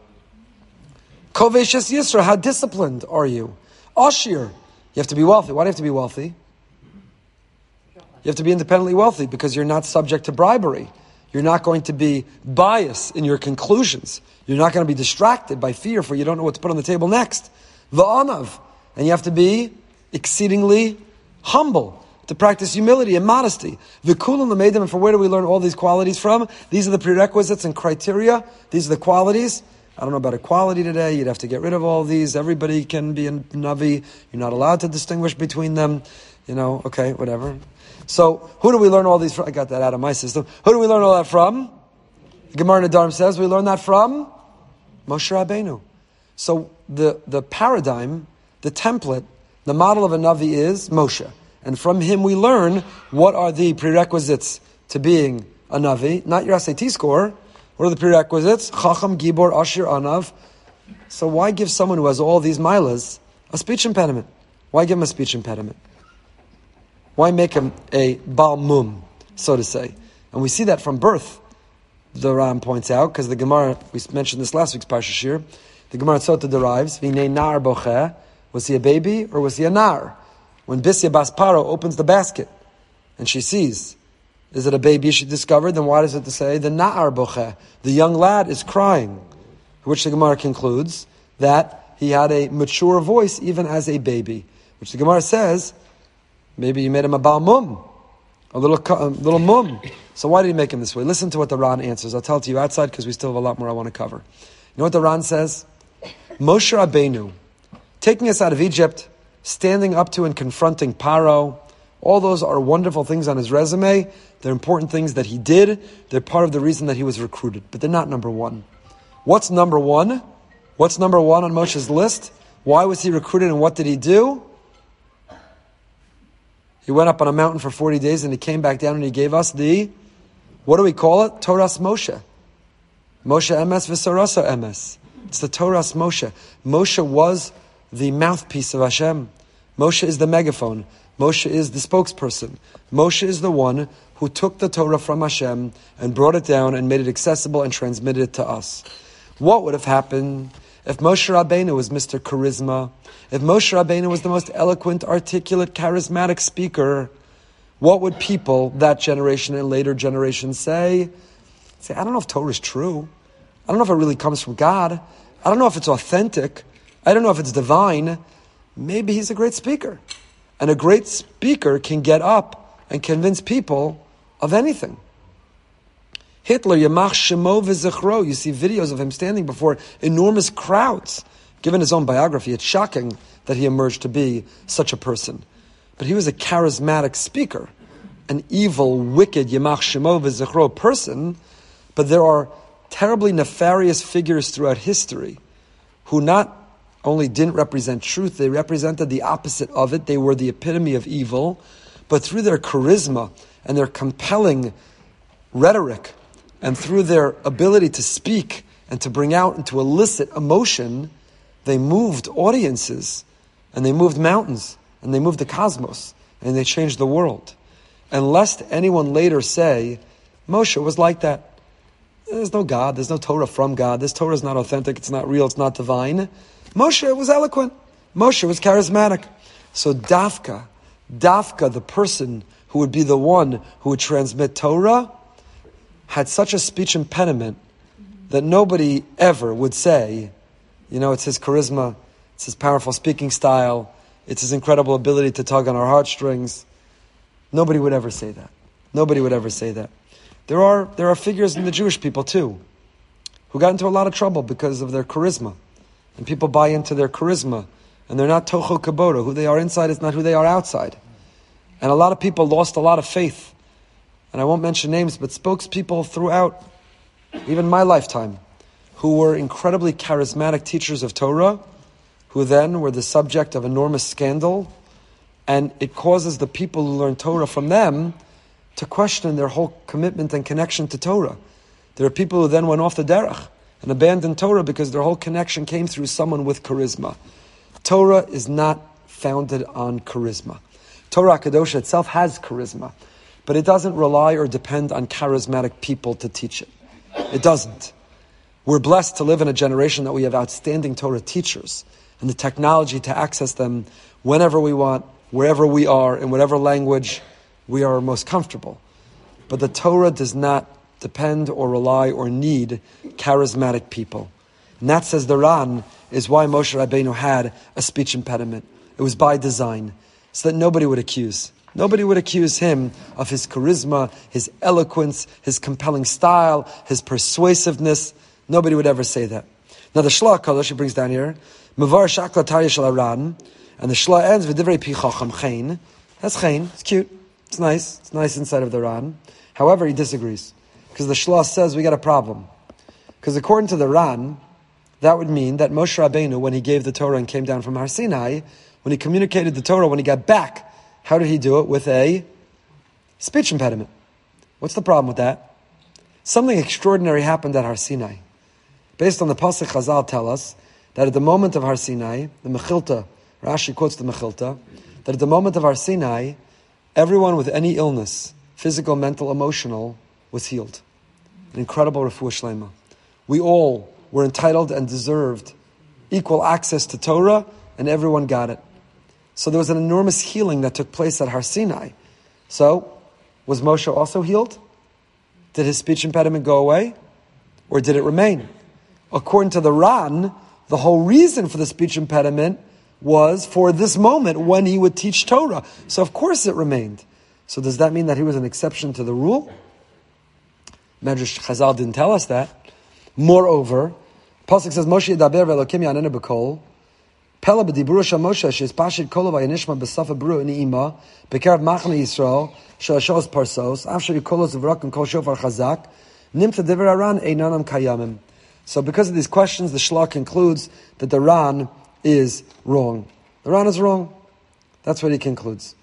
Koveshes Yisra, how disciplined are you? Ashir, you have to be wealthy. Why do you have to be wealthy? You have to be independently wealthy because you're not subject to bribery. You're not going to be biased in your conclusions. You're not going to be distracted by fear for you don't know what to put on the table next. Va'anav. And you have to be exceedingly humble, to practice humility and modesty. V'kulam l'meidim, and for where do we learn all these qualities from? These are the prerequisites and criteria. These are the qualities. I don't know about equality today. You'd have to get rid of all these. Everybody can be a Navi. You're not allowed to distinguish between them. Okay, whatever. So, who do we learn all these from? I got that out of my system. Who do we learn all that from? Gemara Nedarim says we learn that from Moshe Rabbeinu. So, the paradigm, the template, the model of a Navi is Moshe. And from him we learn what are the prerequisites to being a Navi. Not your SAT score. What are the prerequisites? Chacham, Gibor, Ashir, Anav. So why give someone who has all these milas a speech impediment? Why give him a speech impediment? Why make him a Baal Mum, so to say? And we see that from birth, the Ram points out, because the Gemara, we mentioned this last week's Parsha Shir, the Gemara Tzota derives, V'nei nar bocheh, was he a baby or was he a nar? When Bisya Bas Paro opens the basket and she sees, is it a baby she discovered? Then why does it say the na'ar bocheh? The young lad is crying. Which the Gemara concludes that he had a mature voice even as a baby. Which the Gemara says, maybe you made him a Baal Mum, a little mum. So why did he make him this way? Listen to what the Ran answers. I'll tell it to you outside because we still have a lot more I want to cover. You know what the Ran says? Moshe Rabbeinu, taking us out of Egypt, standing up to and confronting Paro, all those are wonderful things on his resume. They're important things that he did. They're part of the reason that he was recruited. But they're not number one. What's number one? What's number one on Moshe's list? Why was he recruited and what did he do? He went up on a mountain for 40 days and he came back down and he gave us what do we call it? Toras Moshe. Moshe Emes v'Sarasa Emes. It's the Toras Moshe. Moshe was the mouthpiece of Hashem. Moshe is the megaphone. Moshe is the spokesperson. Moshe is the one who took the Torah from Hashem and brought it down and made it accessible and transmitted it to us. What would have happened if Moshe Rabbeinu was Mr. Charisma? If Moshe Rabbeinu was the most eloquent, articulate, charismatic speaker, what would people, that generation and later generations say? Say, I don't know if Torah is true. I don't know if it really comes from God. I don't know if it's authentic. I don't know if it's divine. Maybe he's a great speaker. And a great speaker can get up and convince people of anything. Hitler, Yamach Shemo v'Zichro, you see videos of him standing before enormous crowds. Given his own biography, it's shocking that he emerged to be such a person. But he was a charismatic speaker, an evil, wicked Yamach Shemo v'Zichro person. But there are terribly nefarious figures throughout history who not only didn't represent truth, they represented the opposite of it. They were the epitome of evil. But through their charisma and their compelling rhetoric, and through their ability to speak and to bring out and to elicit emotion, they moved audiences, and they moved mountains, and they moved the cosmos, and they changed the world. And lest anyone later say, Moshe was like that. There's no God, there's no Torah from God, this Torah is not authentic, it's not real, it's not divine. Moshe was eloquent. Moshe was charismatic. So Dafka, the person who would be the one who would transmit Torah, had such a speech impediment that nobody ever would say, it's his charisma, it's his powerful speaking style, it's his incredible ability to tug on our heartstrings. Nobody would ever say that. Nobody would ever say that. There are figures in the Jewish people too, who got into a lot of trouble because of their charisma. And people buy into their charisma, and they're not tocho kabora. Who they are inside is not who they are outside. And a lot of people lost a lot of faith. And I won't mention names, but spokespeople throughout, even my lifetime, who were incredibly charismatic teachers of Torah, who then were the subject of enormous scandal, and it causes the people who learn Torah from them to question their whole commitment and connection to Torah. There are people who then went off the derech and abandoned Torah because their whole connection came through someone with charisma. Torah is not founded on charisma. Torah Kadosha itself has charisma, but it doesn't rely or depend on charismatic people to teach it. It doesn't. We're blessed to live in a generation that we have outstanding Torah teachers and the technology to access them whenever we want, wherever we are, in whatever language we are most comfortable. But the Torah does not depend or rely or need charismatic people. And that, says the Ran, is why Moshe Rabbeinu had a speech impediment. It was by design, so that nobody would accuse. Nobody would accuse him of his charisma, his eloquence, his compelling style, his persuasiveness. Nobody would ever say that. Now the Shla HaKadosh, he brings down here, Mevar Shakla Tarya Shel Aran, and the Shla ends with Divrei Pi Chacham Chen. That's Chen, it's cute, it's nice inside of the Ran. However, he disagrees, because the Shla says we got a problem. Because according to the Ran, that would mean that Moshe Rabbeinu, when he gave the Torah and came down from Har Sinai, when he communicated the Torah, when he got back, how did he do it? With a speech impediment. What's the problem with that? Something extraordinary happened at Har Sinai. Based on the Pasuk, Chazal tell us that at the moment of Har Sinai, the Mechilta, Rashi quotes the Mechilta, that at the moment of Har Sinai, everyone with any illness, physical, mental, emotional, was healed. An incredible refuah shlema. We all were entitled and deserved equal access to Torah, and everyone got it. So there was an enormous healing that took place at Har Sinai. So, was Moshe also healed? Did his speech impediment go away? Or did it remain? According to the Ran, the whole reason for the speech impediment was for this moment when he would teach Torah. So of course it remained. So does that mean that he was an exception to the rule? Medrash Chazal didn't tell us that. Moreover, Pasuk says, Moshe Yedaber ve'Elokim Ya'anenu b'kol, Pela b'diburu shel Moshe, she's pashit kol v'yanishma b'safa b'ru ni'ima, b'kerav machne Yisrael, she'ashos parsos, after yikolos v'rak and kol shofar chazak, nimta divrei Aran einanam kayamim. So because of these questions, the Shla concludes that the Ran is wrong. The Ran is wrong. That's what he concludes.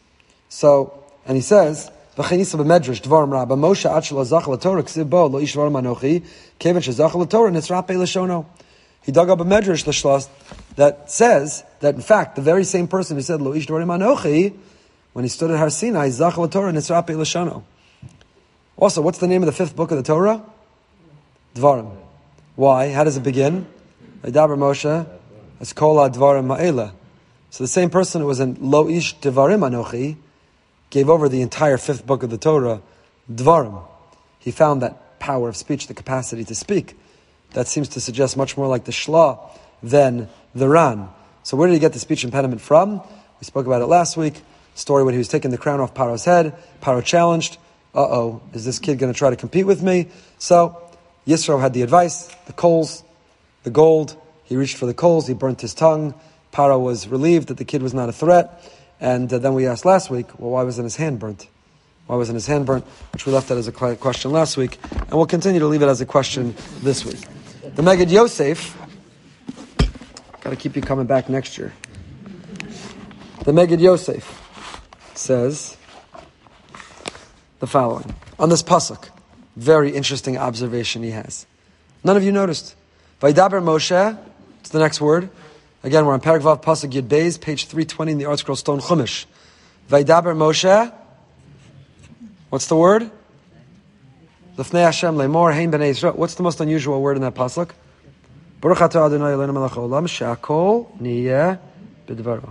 So, and he says, "V'chenisa b'medrash dvarim rabba Moshe ad shelo zach l'Torah ksiv bo lo ish dvarim anochi kevan shezach l'Torah nitzrapei l'shono." He dug up a medrash l'shlas that says that in fact the very same person who said lo ish dvarim anochi, when he stood at Har Sinai, zach l'Torah nitzrapei l'shono. Also, what's the name of the fifth book of the Torah? Dvarim. Why? How does it begin? Vaydaber Moshe as kol dvarim ha'ela. So the same person who was in lo ish dvarim anochi gave over the entire fifth book of the Torah, Dvarim. He found that power of speech, the capacity to speak. That seems to suggest much more like the Shla than the Ran. So where did he get the speech impediment from? We spoke about it last week. Story when he was taking the crown off Paro's head. Paro challenged, is this kid going to try to compete with me? So Yisro had the advice, the coals, the gold. He reached for the coals, he burnt his tongue. Paro was relieved that the kid was not a threat. And then we asked last week, well, why wasn't his hand burnt? Why wasn't his hand burnt? Which we left that as a question last week. And we'll continue to leave it as a question this week. The Megid Yosef, got to keep you coming back next year. The Megid Yosef says the following. On this pasuk, very interesting observation he has. None of you noticed. Vaydaber Moshe, it's the next word. Again, we're on Perek Vav Pasuk Yud Beis, page 320 in the Art Scroll Stone Chumash. Vaydaber Moshe. What's the word? Lefnei Hashem le'mor hein b'nei Yisrael. What's the most unusual word in that pasuk? Baruch atah Adonai Eloheinu melech haolam she'akol niyeh b'dvaro.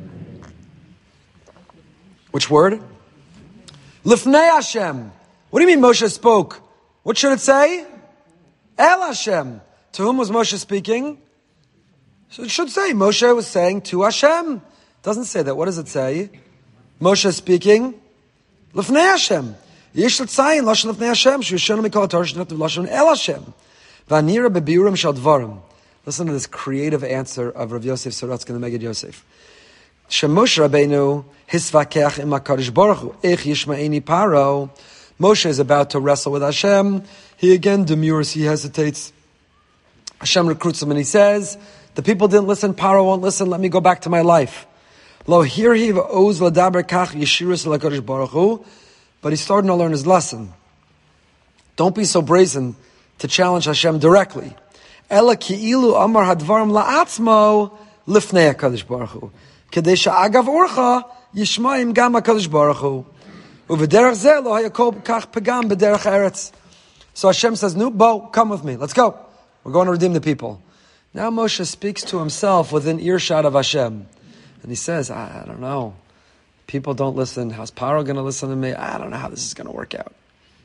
Which word? Lefnei Hashem. What do you mean Moshe spoke? What should it say? El Hashem. To whom was Moshe speaking? So it should say, Moshe was saying to Hashem. It doesn't say that. What does it say? Moshe speaking, L'fnei Hashem. Yesh l'tzayin, Lashon L'fnei Hashem, Sh'yishonu mikol HaTorah, Sh'not L'Lashon El Hashem. V'anira bebiurim shal dvarim. Listen to this creative answer of Rav Yosef Sorotzkin, the Megid Yosef. Moshe Rabbeinu hisvakeach im HaKadosh Baruch Hu, Eich yishma'eni paro. Moshe is about to wrestle with Hashem. He again demurs, he hesitates. Hashem recruits him and he says, the people didn't listen, Paro won't listen, let me go back to my life. Lo hirhiv oz ladaber kach yeshirus l'kadosh baruch hu. But he's starting to learn his lesson. Don't be so brazen to challenge Hashem directly. Ela ki'ilu amar hadvarim la'atzmo lifnei HaKadosh Baruch Hu. Kedei sha'agav orcha yishma'im gam HaKadosh Baruch Hu. U'v'derech zeh lo hayakol kach pegam b'derech eretz. So Hashem says, no, Bo, come with me, let's go. We're going to redeem the people. Now Moshe speaks to himself within earshot of Hashem. And he says, I don't know. People don't listen. How's Paro going to listen to me? I don't know how this is going to work out.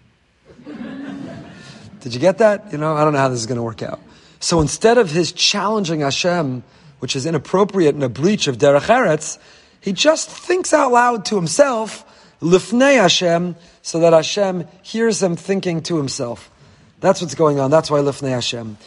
Did you get that? I don't know how this is going to work out. So instead of his challenging Hashem, which is inappropriate and a breach of Derech Eretz, he just thinks out loud to himself, Lifnei Hashem, so that Hashem hears him thinking to himself. That's what's going on. That's why Lifnei Hashem.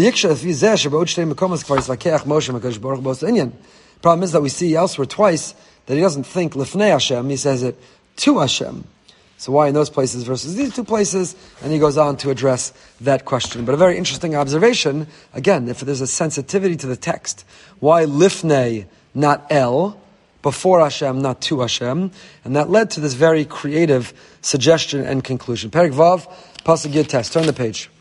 Problem is that we see elsewhere twice that he doesn't think Lifnei Hashem, he says it to Hashem. So why in those places versus these two places? And he goes on to address that question. But a very interesting observation, again, if there's a sensitivity to the text, why Lifnei, not El, before Hashem, not to Hashem, and that led to this very creative suggestion and conclusion. Perek Vav, Pasuk Yud Tes. Turn the page.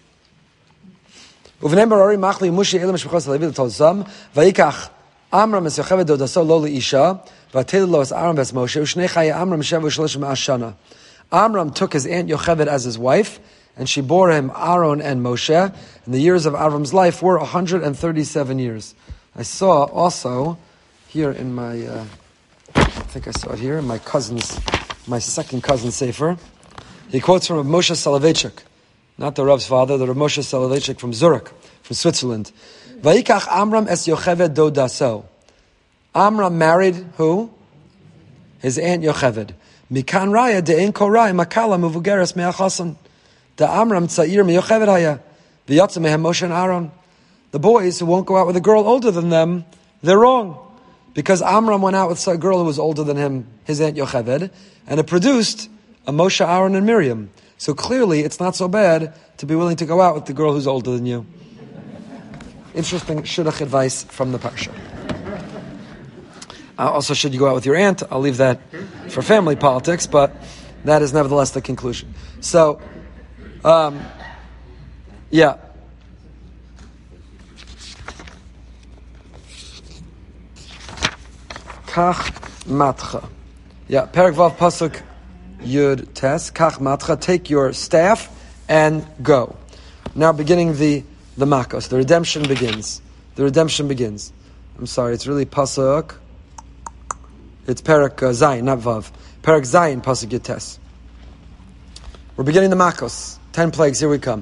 Vayikach Amram es Yocheved dodaso lo leisha, v'atel lo es Amram es Moshe, u'shnei chaye Amram shev u'shalishim ashana. Amram took his aunt Yocheved as his wife, and she bore him Aaron and Moshe, and the years of Avram's life were 137 years. I saw also here in my, I think I saw it here in my second cousin's sefer. He quotes from Rav Moshe Soloveitchik, not the Rav's father, the Rav Moshe Soloveitchik from Zurich, from Switzerland. Vayikach Amram es Yocheved dodaso. Amram married who? His aunt Yocheved. Mikan raya de'en korai makala muvugeres me'achasan. The Amram tza'ir me'Yocheved haya. V'yatza mehem Moshe and Aaron. The boys who won't go out with a girl older than them, they're wrong. Because Amram went out with a girl who was older than him, his aunt Yocheved, and it produced a Moshe, Aaron, and Miriam. So clearly it's not so bad to be willing to go out with the girl who's older than you. Interesting shidduch advice from the parsha. Also, should you go out with your aunt? I'll leave that for family politics, but that is nevertheless the conclusion. So, yeah. Kach matcha. Yeah, Perek Vav Pasuk Yud Tes. Kach matcha. Take your staff and go. Now beginning the Makos. The redemption begins. I'm sorry, it's really Pasuk. It's Perek Zayin, not Vav. Perek Zayin, Pasuk Yud Tes. We're beginning the Makos. 10 plagues, here we come.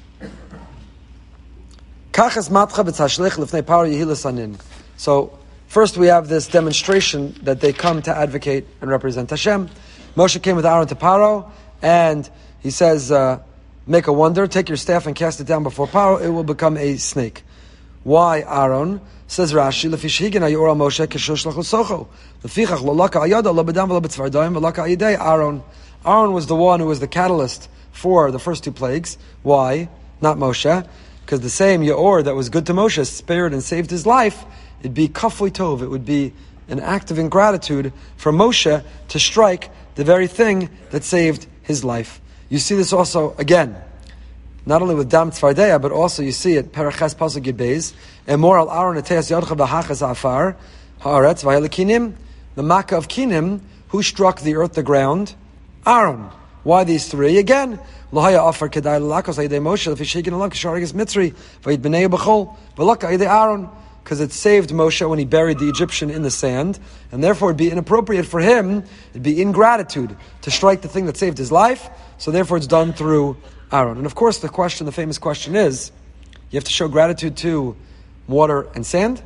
Kachas matcha b'tzashlich lifnei paro yehilas anin. So, first we have this demonstration that they come to advocate and represent Hashem. Moshe came with Aaron to Paro, and he says, make a wonder, take your staff and cast it down before Paro, it will become a snake. Why Aaron? Says Rashi, Lefishigina Yorah Moshe Keshush Lachusocho. Lefichach Lolaka Ayada Lobedam Lobetzvardaim Velaka Ayidei Aaron. Aaron was the one who was the catalyst for the first 2 plagues. Why? Not Moshe. Because the same Yaor that was good to Moshe spared and saved his life, it'd be kafui tov, it would be an act of ingratitude for Moshe to strike the very thing that saved his life. You see this also, again, not only with Dam Tzvardeya, but also you see it, Paraches Pasuk Yud Beis, Emor al Aaron Eteas Yodcha B'Hachas Afar, Haaretz Vayel Kinim, the Makkah of Kinim, who struck the earth, the ground? Aaron. Why these 3? Again, Lohaya Afar Kedai L'Lakos Ayidei Moshe, L'Fishikin L'Lam Kisharigas Mitzri, Vayid B'nei B'chol, V'Laka Ayidei Aaron, because it saved Moshe when he buried the Egyptian in the sand, and therefore it'd be inappropriate for him, it'd be ingratitude to strike the thing that saved his life, so therefore it's done through Aaron. And of course the famous question is, you have to show gratitude to water and sand?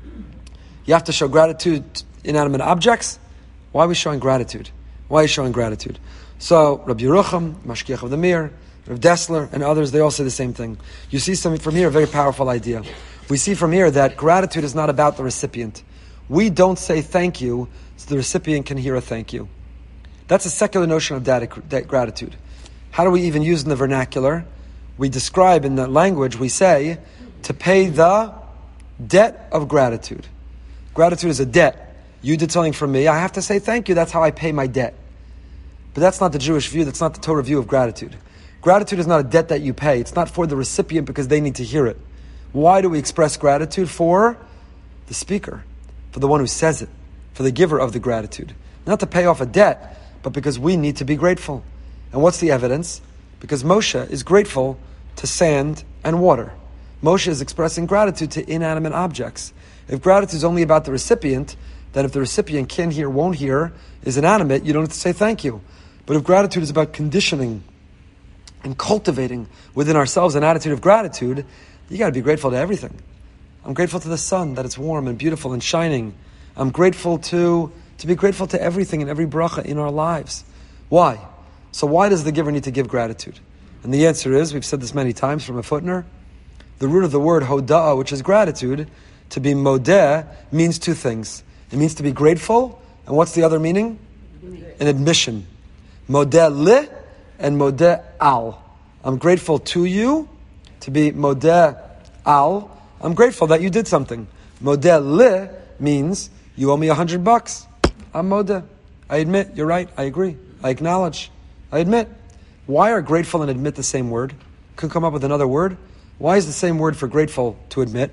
You have to show gratitude to inanimate objects? Why are we showing gratitude? Why are you showing gratitude? So, Rabbi Yerucham, Mashgiach of the Mir, Rav Dessler, and others, they all say the same thing. You see from here a very powerful idea. We see from here that gratitude is not about the recipient. We don't say thank you so the recipient can hear a thank you. That's a secular notion of gratitude. How do we even use in the vernacular? We describe in the language, we say, to pay the debt of gratitude. Gratitude is a debt. You did something for me, I have to say thank you, that's how I pay my debt. But that's not the Jewish view, that's not the Torah view of gratitude. Gratitude is not a debt that you pay. It's not for the recipient because they need to hear it. Why do we express gratitude? For the speaker, for the one who says it, for the giver of the gratitude. Not to pay off a debt, but because we need to be grateful. And what's the evidence? Because Moshe is grateful to sand and water. Moshe is expressing gratitude to inanimate objects. If gratitude is only about the recipient, then if the recipient can hear, won't hear, is inanimate, you don't have to say thank you. But if gratitude is about conditioning and cultivating within ourselves an attitude of gratitude, you got to be grateful to everything. I'm grateful to the sun, that it's warm and beautiful and shining. I'm grateful to be grateful to everything and every bracha in our lives. Why? So why does the giver need to give gratitude? And the answer is, we've said this many times from a footnote, the root of the word hoda'ah, which is gratitude, to be modeh, means 2 things. It means to be grateful, and what's the other meaning? An admission. Modeh li and modeh al. I'm grateful to you, to be modeh al. I'm grateful that you did something. Modeh li means you owe me $100. I'm modeh. I admit, you're right, I agree, I acknowledge, I admit. Why are grateful and admit the same word? Could come up with another word. Why is the same word for grateful to admit?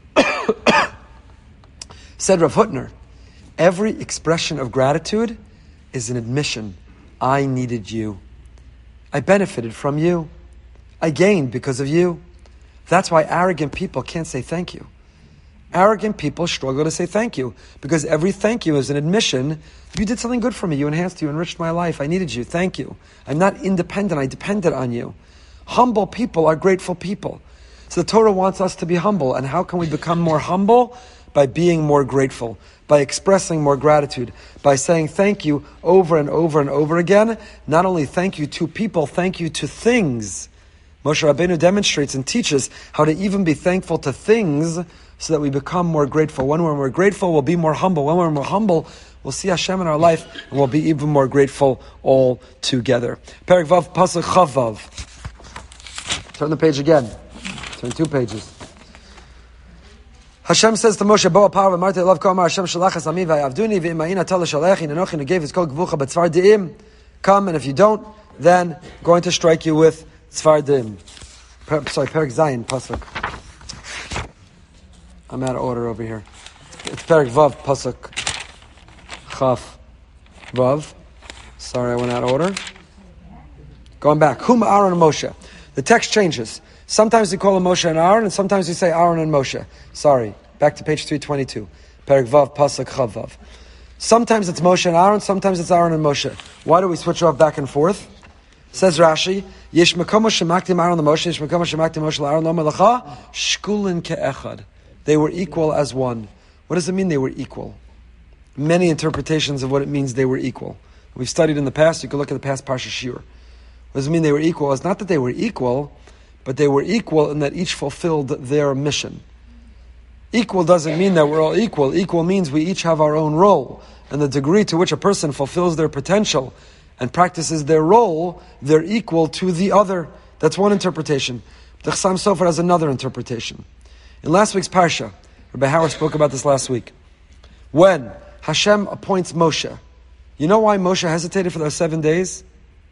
Said Rav Hutner, every expression of gratitude is an admission. I needed you. I benefited from you. I gained because of you. That's why arrogant people can't say thank you. Arrogant people struggle to say thank you because every thank you is an admission. You did something good for me. You enhanced, you enriched my life. I needed you. Thank you. I'm not independent. I depended on you. Humble people are grateful people. So the Torah wants us to be humble. And how can we become more humble? By being more grateful, by expressing more gratitude, by saying thank you over and over and over again. Not only thank you to people, thank you to things. Moshe Rabbeinu demonstrates and teaches how to even be thankful to things so that we become more grateful. When we're more grateful, we'll be more humble. When we're more humble, we'll see Hashem in our life and we'll be even more grateful all together. Perek Vav, Pasuk Chavav. Turn the page again. Turn 2 pages. Hashem says to Moshe, Bo Apar v'Marte Love Kamar Hashem Shalachas Ami v'Yavduni v'Imayina Tel Shalechi Nenochi Negev Yitzkol Gvucha B'Tzvar Deim. Come, and if you don't, then going to strike you with Tzvar Deim. Perek Zayin Pasuk. I'm out of order over here. It's Perek Vav Pasuk Chaf Vav. Sorry, I went out of order. Going back. Hum Aaron and Moshe. The text changes. Sometimes we call him Moshe and Aaron, and sometimes we say Aaron and Moshe. Sorry. Back to page 322. Perek Vav, Pasuk Chav Vav. Sometimes it's Moshe and Aaron, sometimes it's Aaron and Moshe. Why do we switch off back and forth? Says Rashi, Yesh mekomo shemaktim Aaron Moshe, Yesh mekomo shemaktim Moshe Aaron lo melacha, shkulin ke'echad. They were equal as one. What does it mean they were equal? Many interpretations of what it means they were equal. We've studied in the past, you can look at the past Parsha Shir. What does it mean they were equal? It's not that they were equal, but they were equal in that each fulfilled their mission. Equal doesn't mean that we're all equal. Equal means we each have our own role. And the degree to which a person fulfills their potential and practices their role, they're equal to the other. That's one interpretation. The Chassam Sofer has another interpretation. In last week's Parsha, Rabbi Howard spoke about this last week. When Hashem appoints Moshe, you know why Moshe hesitated for those 7 days?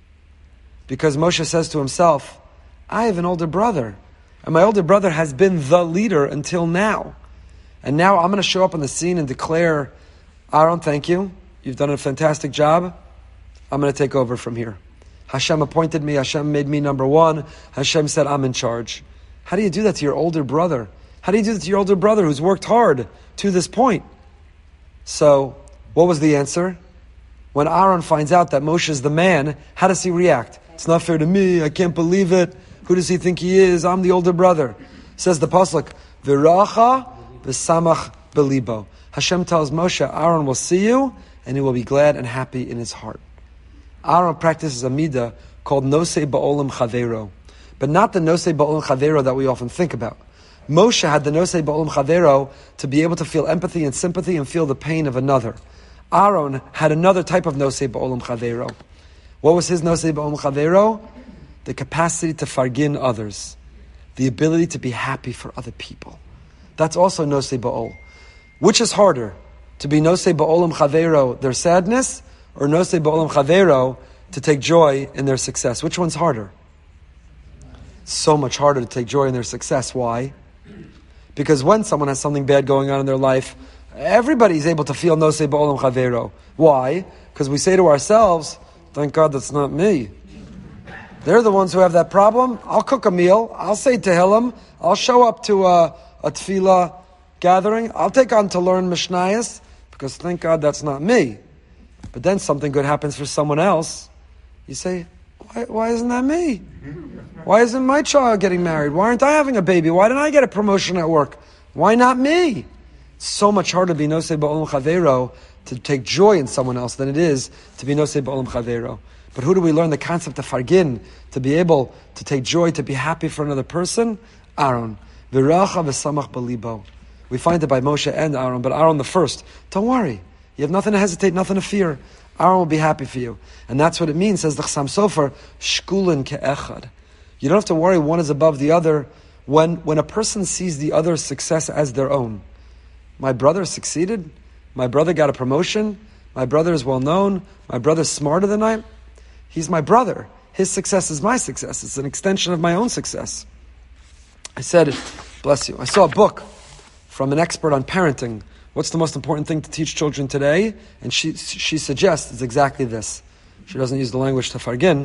Because Moshe says to himself, I have an older brother, and my older brother has been the leader until now. And now I'm going to show up on the scene and declare, Aaron, thank you. You've done a fantastic job. I'm going to take over from here. Hashem appointed me. Hashem made me number one. Hashem said, I'm in charge. How do you do that to your older brother? How do you do that to your older brother who's worked hard to this point? So, what was the answer? When Aaron finds out that Moshe is the man, how does he react? It's not fair to me. I can't believe it. Who does he think he is? I'm the older brother. Says the pasuk, V'racha v'samach belibo. Hashem tells Moshe, Aaron will see you, and he will be glad and happy in his heart. Aaron practices a midah called nosei ba'olam chavero, but not the nosei ba'olam chavero that we often think about. Moshe had the nosei ba'olam chavero to be able to feel empathy and sympathy and feel the pain of another. Aaron had another type of nosei ba'olam chavero. What was his nosei ba'olam chavero? The capacity to fargin others, the ability to be happy for other people. That's also nosei ba'ol. Which is harder, to be nosei ba'olam chavero, their sadness, or nosei ba'olam chavero, to take joy in their success? Which one's harder? So much harder to take joy in their success. Why? Because when someone has something bad going on in their life, everybody's able to feel nosei ba'olam chavero. Why? Because we say to ourselves, thank God that's not me. They're the ones who have that problem. I'll cook a meal. I'll say Tehillim. I'll show up to a tefillah gathering. I'll take on to learn Mishnayos, because thank God that's not me. But then something good happens for someone else. You say, why isn't that me? Why isn't my child getting married? Why aren't I having a baby? Why didn't I get a promotion at work? Why not me? It's so much harder to be nosei ba'olam chavero, to take joy in someone else, than it is to be nosei ba'olam chavero. But who do we learn the concept of fargin, to be able to take joy, to be happy for another person? Aaron. V'racha v'samach b'libo. We find it by Moshe and Aaron, but Aaron the first. Don't worry. You have nothing to hesitate, nothing to fear. Aaron will be happy for you. And that's what it means, says the Chassam Sofer, shkulin ke'echad. You don't have to worry one is above the other when a person sees the other's success as their own. My brother succeeded. My brother got a promotion. My brother is well known. My brother's smarter than I am. He's my brother. His success is my success. It's an extension of my own success. I said, bless you, I saw a book from an expert on parenting. What's the most important thing to teach children today? And she suggests it's exactly this. She doesn't use the language to fargin,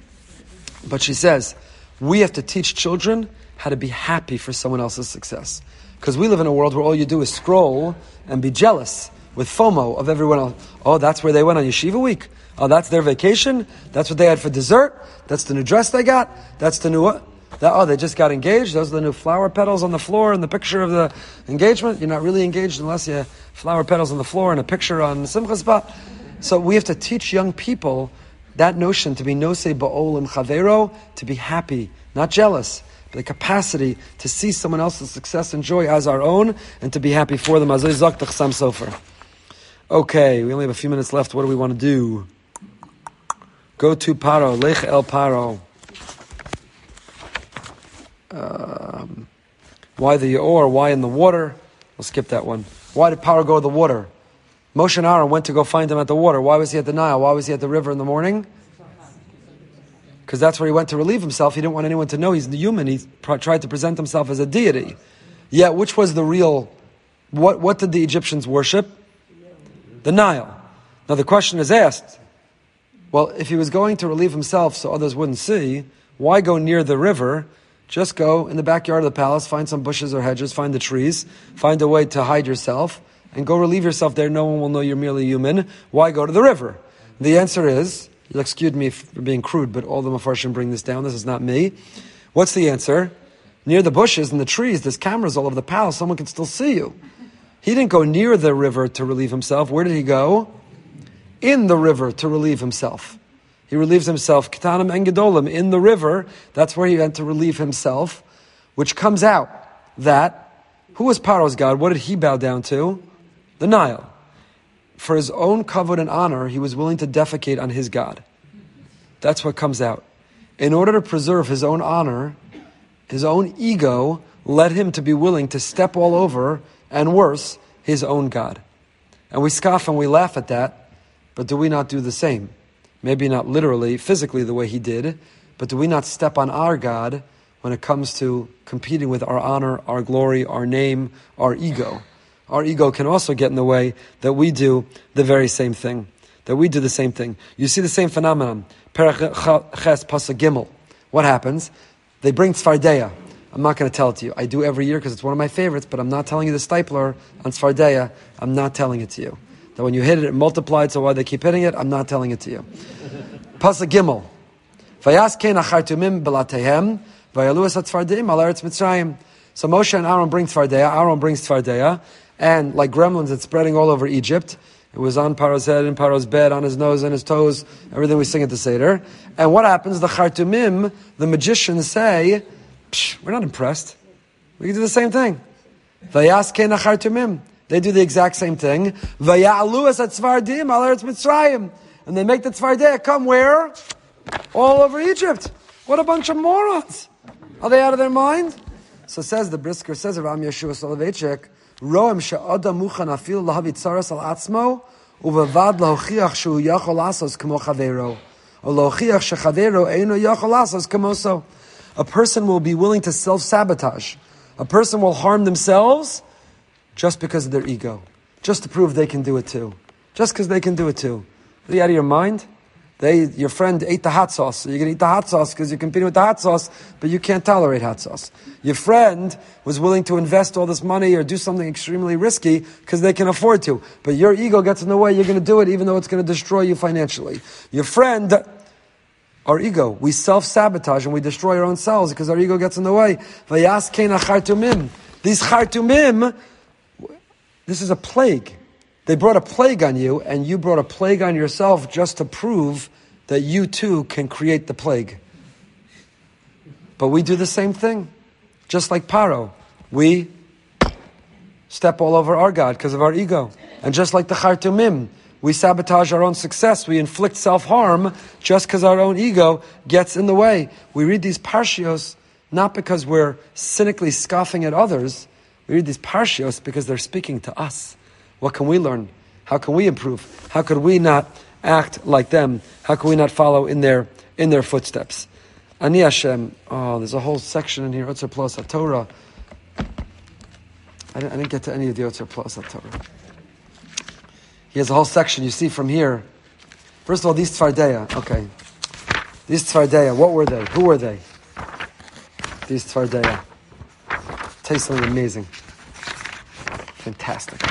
but she says, we have to teach children how to be happy for someone else's success. Because we live in a world where all you do is scroll and be jealous with FOMO of everyone else. Oh, that's where they went on yeshiva week. Oh, that's their vacation. That's what they had for dessert. That's the new dress they got. That's the new... they just got engaged. Those are the new flower petals on the floor in the picture of the engagement. You're not really engaged unless you have flower petals on the floor and a picture on the Simcha spot. So we have to teach young people that notion to be nosei ba'olam chavero, to be happy, not jealous, but the capacity to see someone else's success and joy as our own, and to be happy for them. Azay zok the Chassam Sofer. Okay, we only have a few minutes left. What do we want to do? Go to Paro, Lech el Paro. Why the Yaor? Why in the water? We'll skip that one. Why did Paro go to the water? Moshe and Aaron went to go find him at the water. Why was he at the Nile? Why was he at the river in the morning? Because that's where he went to relieve himself. He didn't want anyone to know he's human. He tried to present himself as a deity. Yet, which was the real... What did the Egyptians worship? The Nile. Now the question is asked, well, if he was going to relieve himself so others wouldn't see, why go near the river? Just go in the backyard of the palace, find some bushes or hedges, find the trees, find a way to hide yourself, and go relieve yourself there. No one will know you're merely human. Why go to the river? The answer is, you'll excuse me for being crude, but all the Mefarshim bring this down. This is not me. What's the answer? Near the bushes and the trees, there's cameras all over the palace. Someone can still see you. He didn't go near the river to relieve himself. Where did he go? In the river to relieve himself. He relieves himself, Ketanim and Gedolim, in the river. That's where he went to relieve himself, which comes out that, who was Paro's God? What did he bow down to? The Nile. For his own kavod and honor, he was willing to defecate on his God. That's what comes out. In order to preserve his own honor, his own ego led him to be willing to step all over, and worse, his own God. And we scoff and we laugh at that, but do we not do the same? Maybe not literally, physically the way he did, but do we not step on our God when it comes to competing with our honor, our glory, our name, our ego? Our ego can also get in the way that we do the very same thing. You see the same phenomenon. Perach Ches Pasuk Gimel. What happens? They bring Tzfardeya. I'm not going to tell it to you. I do every year because it's one of my favorites, but I'm not telling you the stipler on Tzfardeya. I'm not telling it to you. That when you hit it, it multiplied, so why they keep hitting it, I'm not telling it to you. Pasuk Gimel. Vayaskein achartumim belatehem, vayalu es hatzfardeim al eretz Mitzrayim. So Moshe and Aaron bring Tzfardeya, Aaron brings Tzfardeya, and like gremlins, it's spreading all over Egypt. It was on Paro's head, in Paro's bed, on his nose and his toes, everything we sing at the Seder. And what happens? The Chartumim, the magicians say, we're not impressed. We can do the same thing. Vayaskein achartumim. They do the exact same thing. Vaya'alu es hatzfardim al eretz Mitzrayim. And they make the Tzfardeya come where? All over Egypt. What a bunch of morons. Are they out of their mind? So says the Brisker, says Ram Yeshua Soloveitchik, Roem she'adam muchan afil lahavit tzaras al atzmo, uvevad lahochiach shu yachol asos kamo chaveiro, or lahochiach shechaveiro eino yachol asos kamoso. A person will be willing to self-sabotage. A person will harm themselves just because of their ego. Just to prove they can do it too. Just because they can do it too. Are you out of your mind? Your friend ate the hot sauce. So you're going to eat the hot sauce because you're competing with the hot sauce, but you can't tolerate hot sauce. Your friend was willing to invest all this money or do something extremely risky because they can afford to. But your ego gets in the way. You're going to do it even though it's going to destroy you financially. Your friend, our ego, we self-sabotage and we destroy our own selves because our ego gets in the way. These chartumim, this is a plague. They brought a plague on you, and you brought a plague on yourself just to prove that you too can create the plague. But we do the same thing. Just like Paro. We step all over our God because of our ego. And just like the Chartumim, we sabotage our own success. We inflict self-harm just because our own ego gets in the way. We read these parshios not because we're cynically scoffing at others. We read these parshios because they're speaking to us. What can we learn? How can we improve? How could we not act like them? How can we not follow in their footsteps? Ani Hashem. Oh, there's a whole section in here. Otzer Plus HaTorah. I didn't get to any of the Otzer Plus HaTorah. He has a whole section. You see from here. First of all, these Tzfardeya. Okay. These Tzfardeya. What were they? Who were they? These Tzfardeya. Tell you something amazing. Fantastic.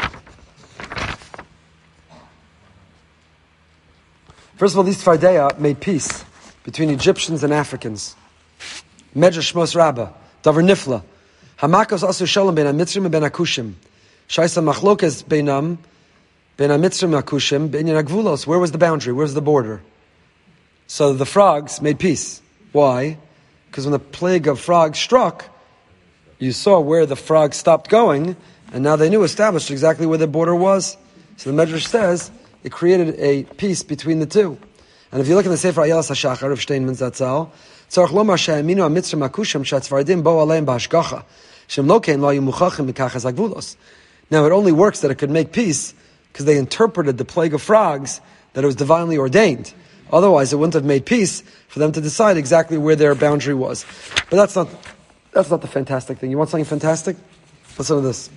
First of all, these Tzfardeya made peace between Egyptians and Africans. Medrash Shmos Rabbah, Davar Nifla. Hamakos asu shalom ben ha-Mitzrim and ben ha-Kushim. Shaisa machlokes beinam, ben ha-Mitzrim ha-Kushim, ben ha-Gvulos. Where was the boundary? Where's the border? So the frogs made peace. Why? Because when the plague of frogs struck, you saw where the frogs stopped going, and now they knew, established exactly where the border was. So the Medrash says, it created a peace between the two. And if you look in the Sefer Ayelas HaShachar of Steinman Zatzal, Tzarech lomar she'aminu ha-Mitzrim ha-Kushim she'atzvardim bo aleim b'hashgacha shem lo kein lo hayu muchachim mikachas hagvulos. Now, it only works that it could make peace because they interpreted the plague of frogs that it was divinely ordained. Otherwise, it wouldn't have made peace for them to decide exactly where their boundary was. But that's not the fantastic thing. You want something fantastic? Listen to this.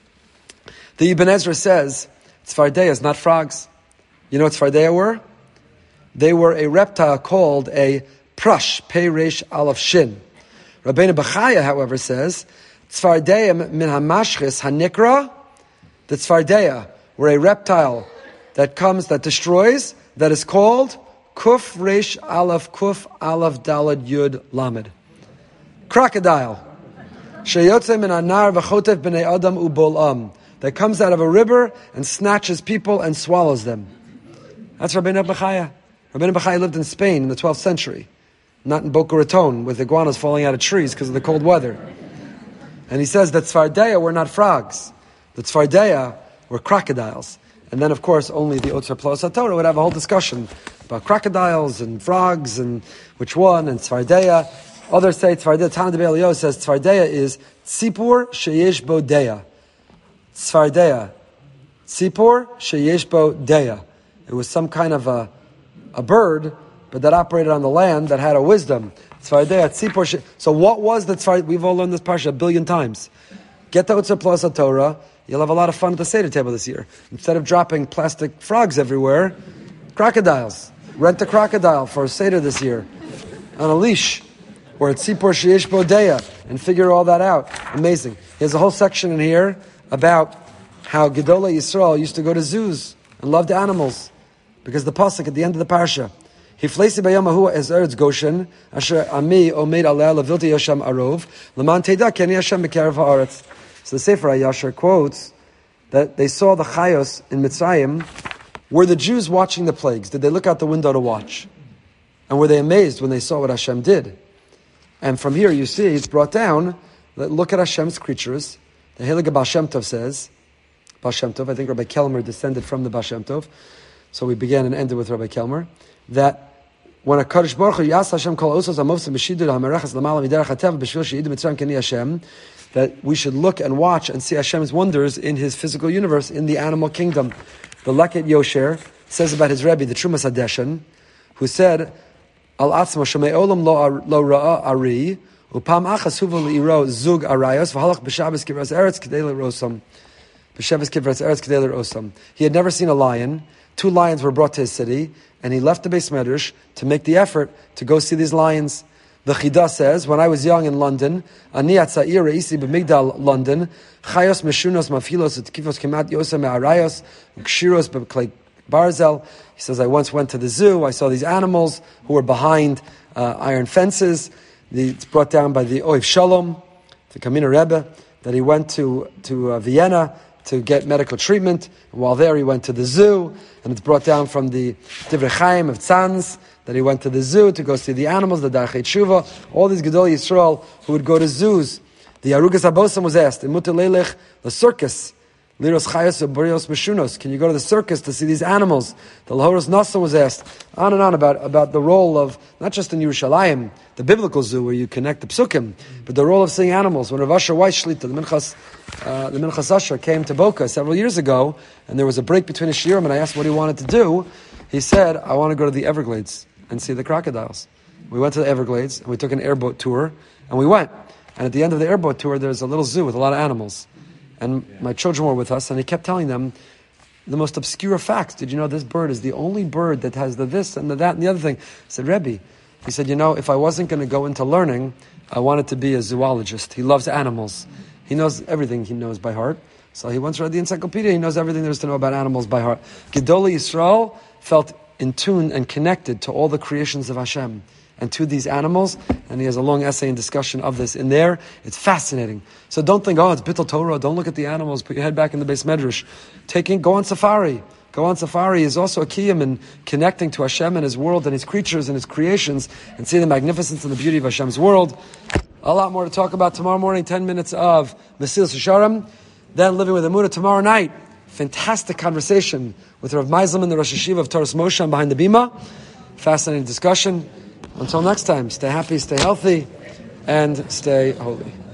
The Ibn Ezra says, Tzfardea is not frogs. You know what Tzfardea were? They were a reptile called a prush, Pei Resh Aleph Shin. Rabbeinu Bechaya, however, says, Tzfardea min hamashchis hanikra. The Tzfardea were a reptile that destroys, that is called Kuf Resh Aleph Kuf Aleph Dalad Yud Lamed. Crocodile. Sheyotze min anar v'chotev b'nei adam ubol'am. That comes out of a river and snatches people and swallows them. That's Rabbeinu Bechaya. Rabbeinu Bechaya lived in Spain in the 12th century, not in Boca Raton with iguanas falling out of trees because of the cold weather. And he says that Tzfardea were not frogs. The Tzfardea were crocodiles. And then, of course, only the Otzar Plos HaTorah would have a whole discussion about crocodiles and frogs and which one, and Tzfardea. Others say Tzfardea. Tana de Be'elio says Tzfardea is Tzipur Sheyesh Bo Deya. Tzfardea. Tzipur Sheyesh Bo Deya. It was some kind of a bird, but that operated on the land that had a wisdom. Tzfardea, Tzipur. So what was the Tzfardea? We've all learned this parsha a billion times. Get the Otzar Plos HaTorah. You'll have a lot of fun at the Seder table this year. Instead of dropping plastic frogs everywhere, crocodiles. Rent a crocodile for a Seder this year on a leash, or at Tzipur Sheyesh Bo Deya, and figure all that out. Amazing. There's a whole section in here about how Gedolei Yisrael used to go to zoos and loved animals, because the pasuk at the end of the parsha, Hiflesi bayom ahu es eretz Goshen asher ami omed aleh levilti yasham arov leman teda keni Hashem b'kerev haaretz. So the Sefer HaYashar quotes that they saw the chayos in Mitzrayim. Were the Jews watching the plagues? Did they look out the window to watch? And were they amazed when they saw what Hashem did? And from here you see it's brought down that look at Hashem's creatures. The Heilige Baal Shem Tov says, Baal Shem Tov, I think Rabbi Kelmer descended from the Baal Shem Tov, so we began and ended with Rabbi Kelmer, that when a Kadosh Baruch Hu Yas Hashem Kol Osos Amofs Meshidud HaMerachas Lamala Miderach HaTev B'Shvil She'id Mitzrayim Keni Hashem, that we should look and watch and see Hashem's wonders in His physical universe, in the animal kingdom. The Leket Yosher says about his Rebbe, the Trumas Hadeshen, who said, Al Atzma Shemei Olam Lo Ra'a Ari Upam Achas Huva Le'iro Zug Arayos V'Halach B'Shabbos Kivras Eretz K'dei L'Rosam B'Shabbos Kivras Eretz K'dei L'Rosam. He had never seen a lion. 2 lions were brought to his city, and he left the Beis Medrash to make the effort to go see these lions. The Chida says, when I was young in London, Ani Atza'ir Re'isi B'Migdal, London, Chayos Meshunos Mafilos Tkifos Kemat Yosem Me'arayos Kshiros B'Klei Barzel. He says, I once went to the zoo, I saw these animals who were behind iron fences. It's brought down by the Oiv Shalom, the Kamina Rebbe, that he went to Vienna to get medical treatment. And while there, he went to the zoo. And it's brought down from the Divrei Chaim of Tzanz that he went to the zoo to go see the animals, the Darchei Tshuva, all these Gedolei Yisrael who would go to zoos. The Arugas Abosam was asked, in Mutalelech, the circus, Liros Chayos or Burios Meshunos, can you go to the circus to see these animals? The Lahoros Nasa was asked, on and on about the role of, not just in Yerushalayim, the biblical zoo where you connect the psukim, but the role of seeing animals. When Rav Asher Weiss Shlita, the Minchas Asher, came to Boca several years ago, and there was a break between his shiurim, and I asked what he wanted to do, he said, I want to go to the Everglades and see the crocodiles. We went to the Everglades, and we took an airboat tour, and we went. And at the end of the airboat tour, there's a little zoo with a lot of animals. And my children were with us, and he kept telling them the most obscure facts. Did you know this bird is the only bird that has the this and the that and the other thing? I said, Rebbe, he said, if I wasn't going to go into learning, I wanted to be a zoologist. He loves animals. He knows everything he knows by heart. So he once read the encyclopedia. He knows everything there is to know about animals by heart. Gedolei Yisrael felt in tune and connected to all the creations of Hashem and to these animals, and he has a long essay and discussion of this in there. It's fascinating. So don't think, it's Bittul Torah, don't look at the animals, put your head back in the Beis Medrash. Go on safari. Go on safari is also a kiyum in connecting to Hashem and His world and His creatures and His creations, and see the magnificence and the beauty of Hashem's world. A lot more to talk about tomorrow morning, 10 minutes of Mesilas Yesharim, then Living with Emunah tomorrow night. Fantastic conversation with Rav Meiselman, the Rosh Hashiva of Toras Moshe, behind the Bima. Fascinating discussion. Until next time, stay happy, stay healthy, and stay holy.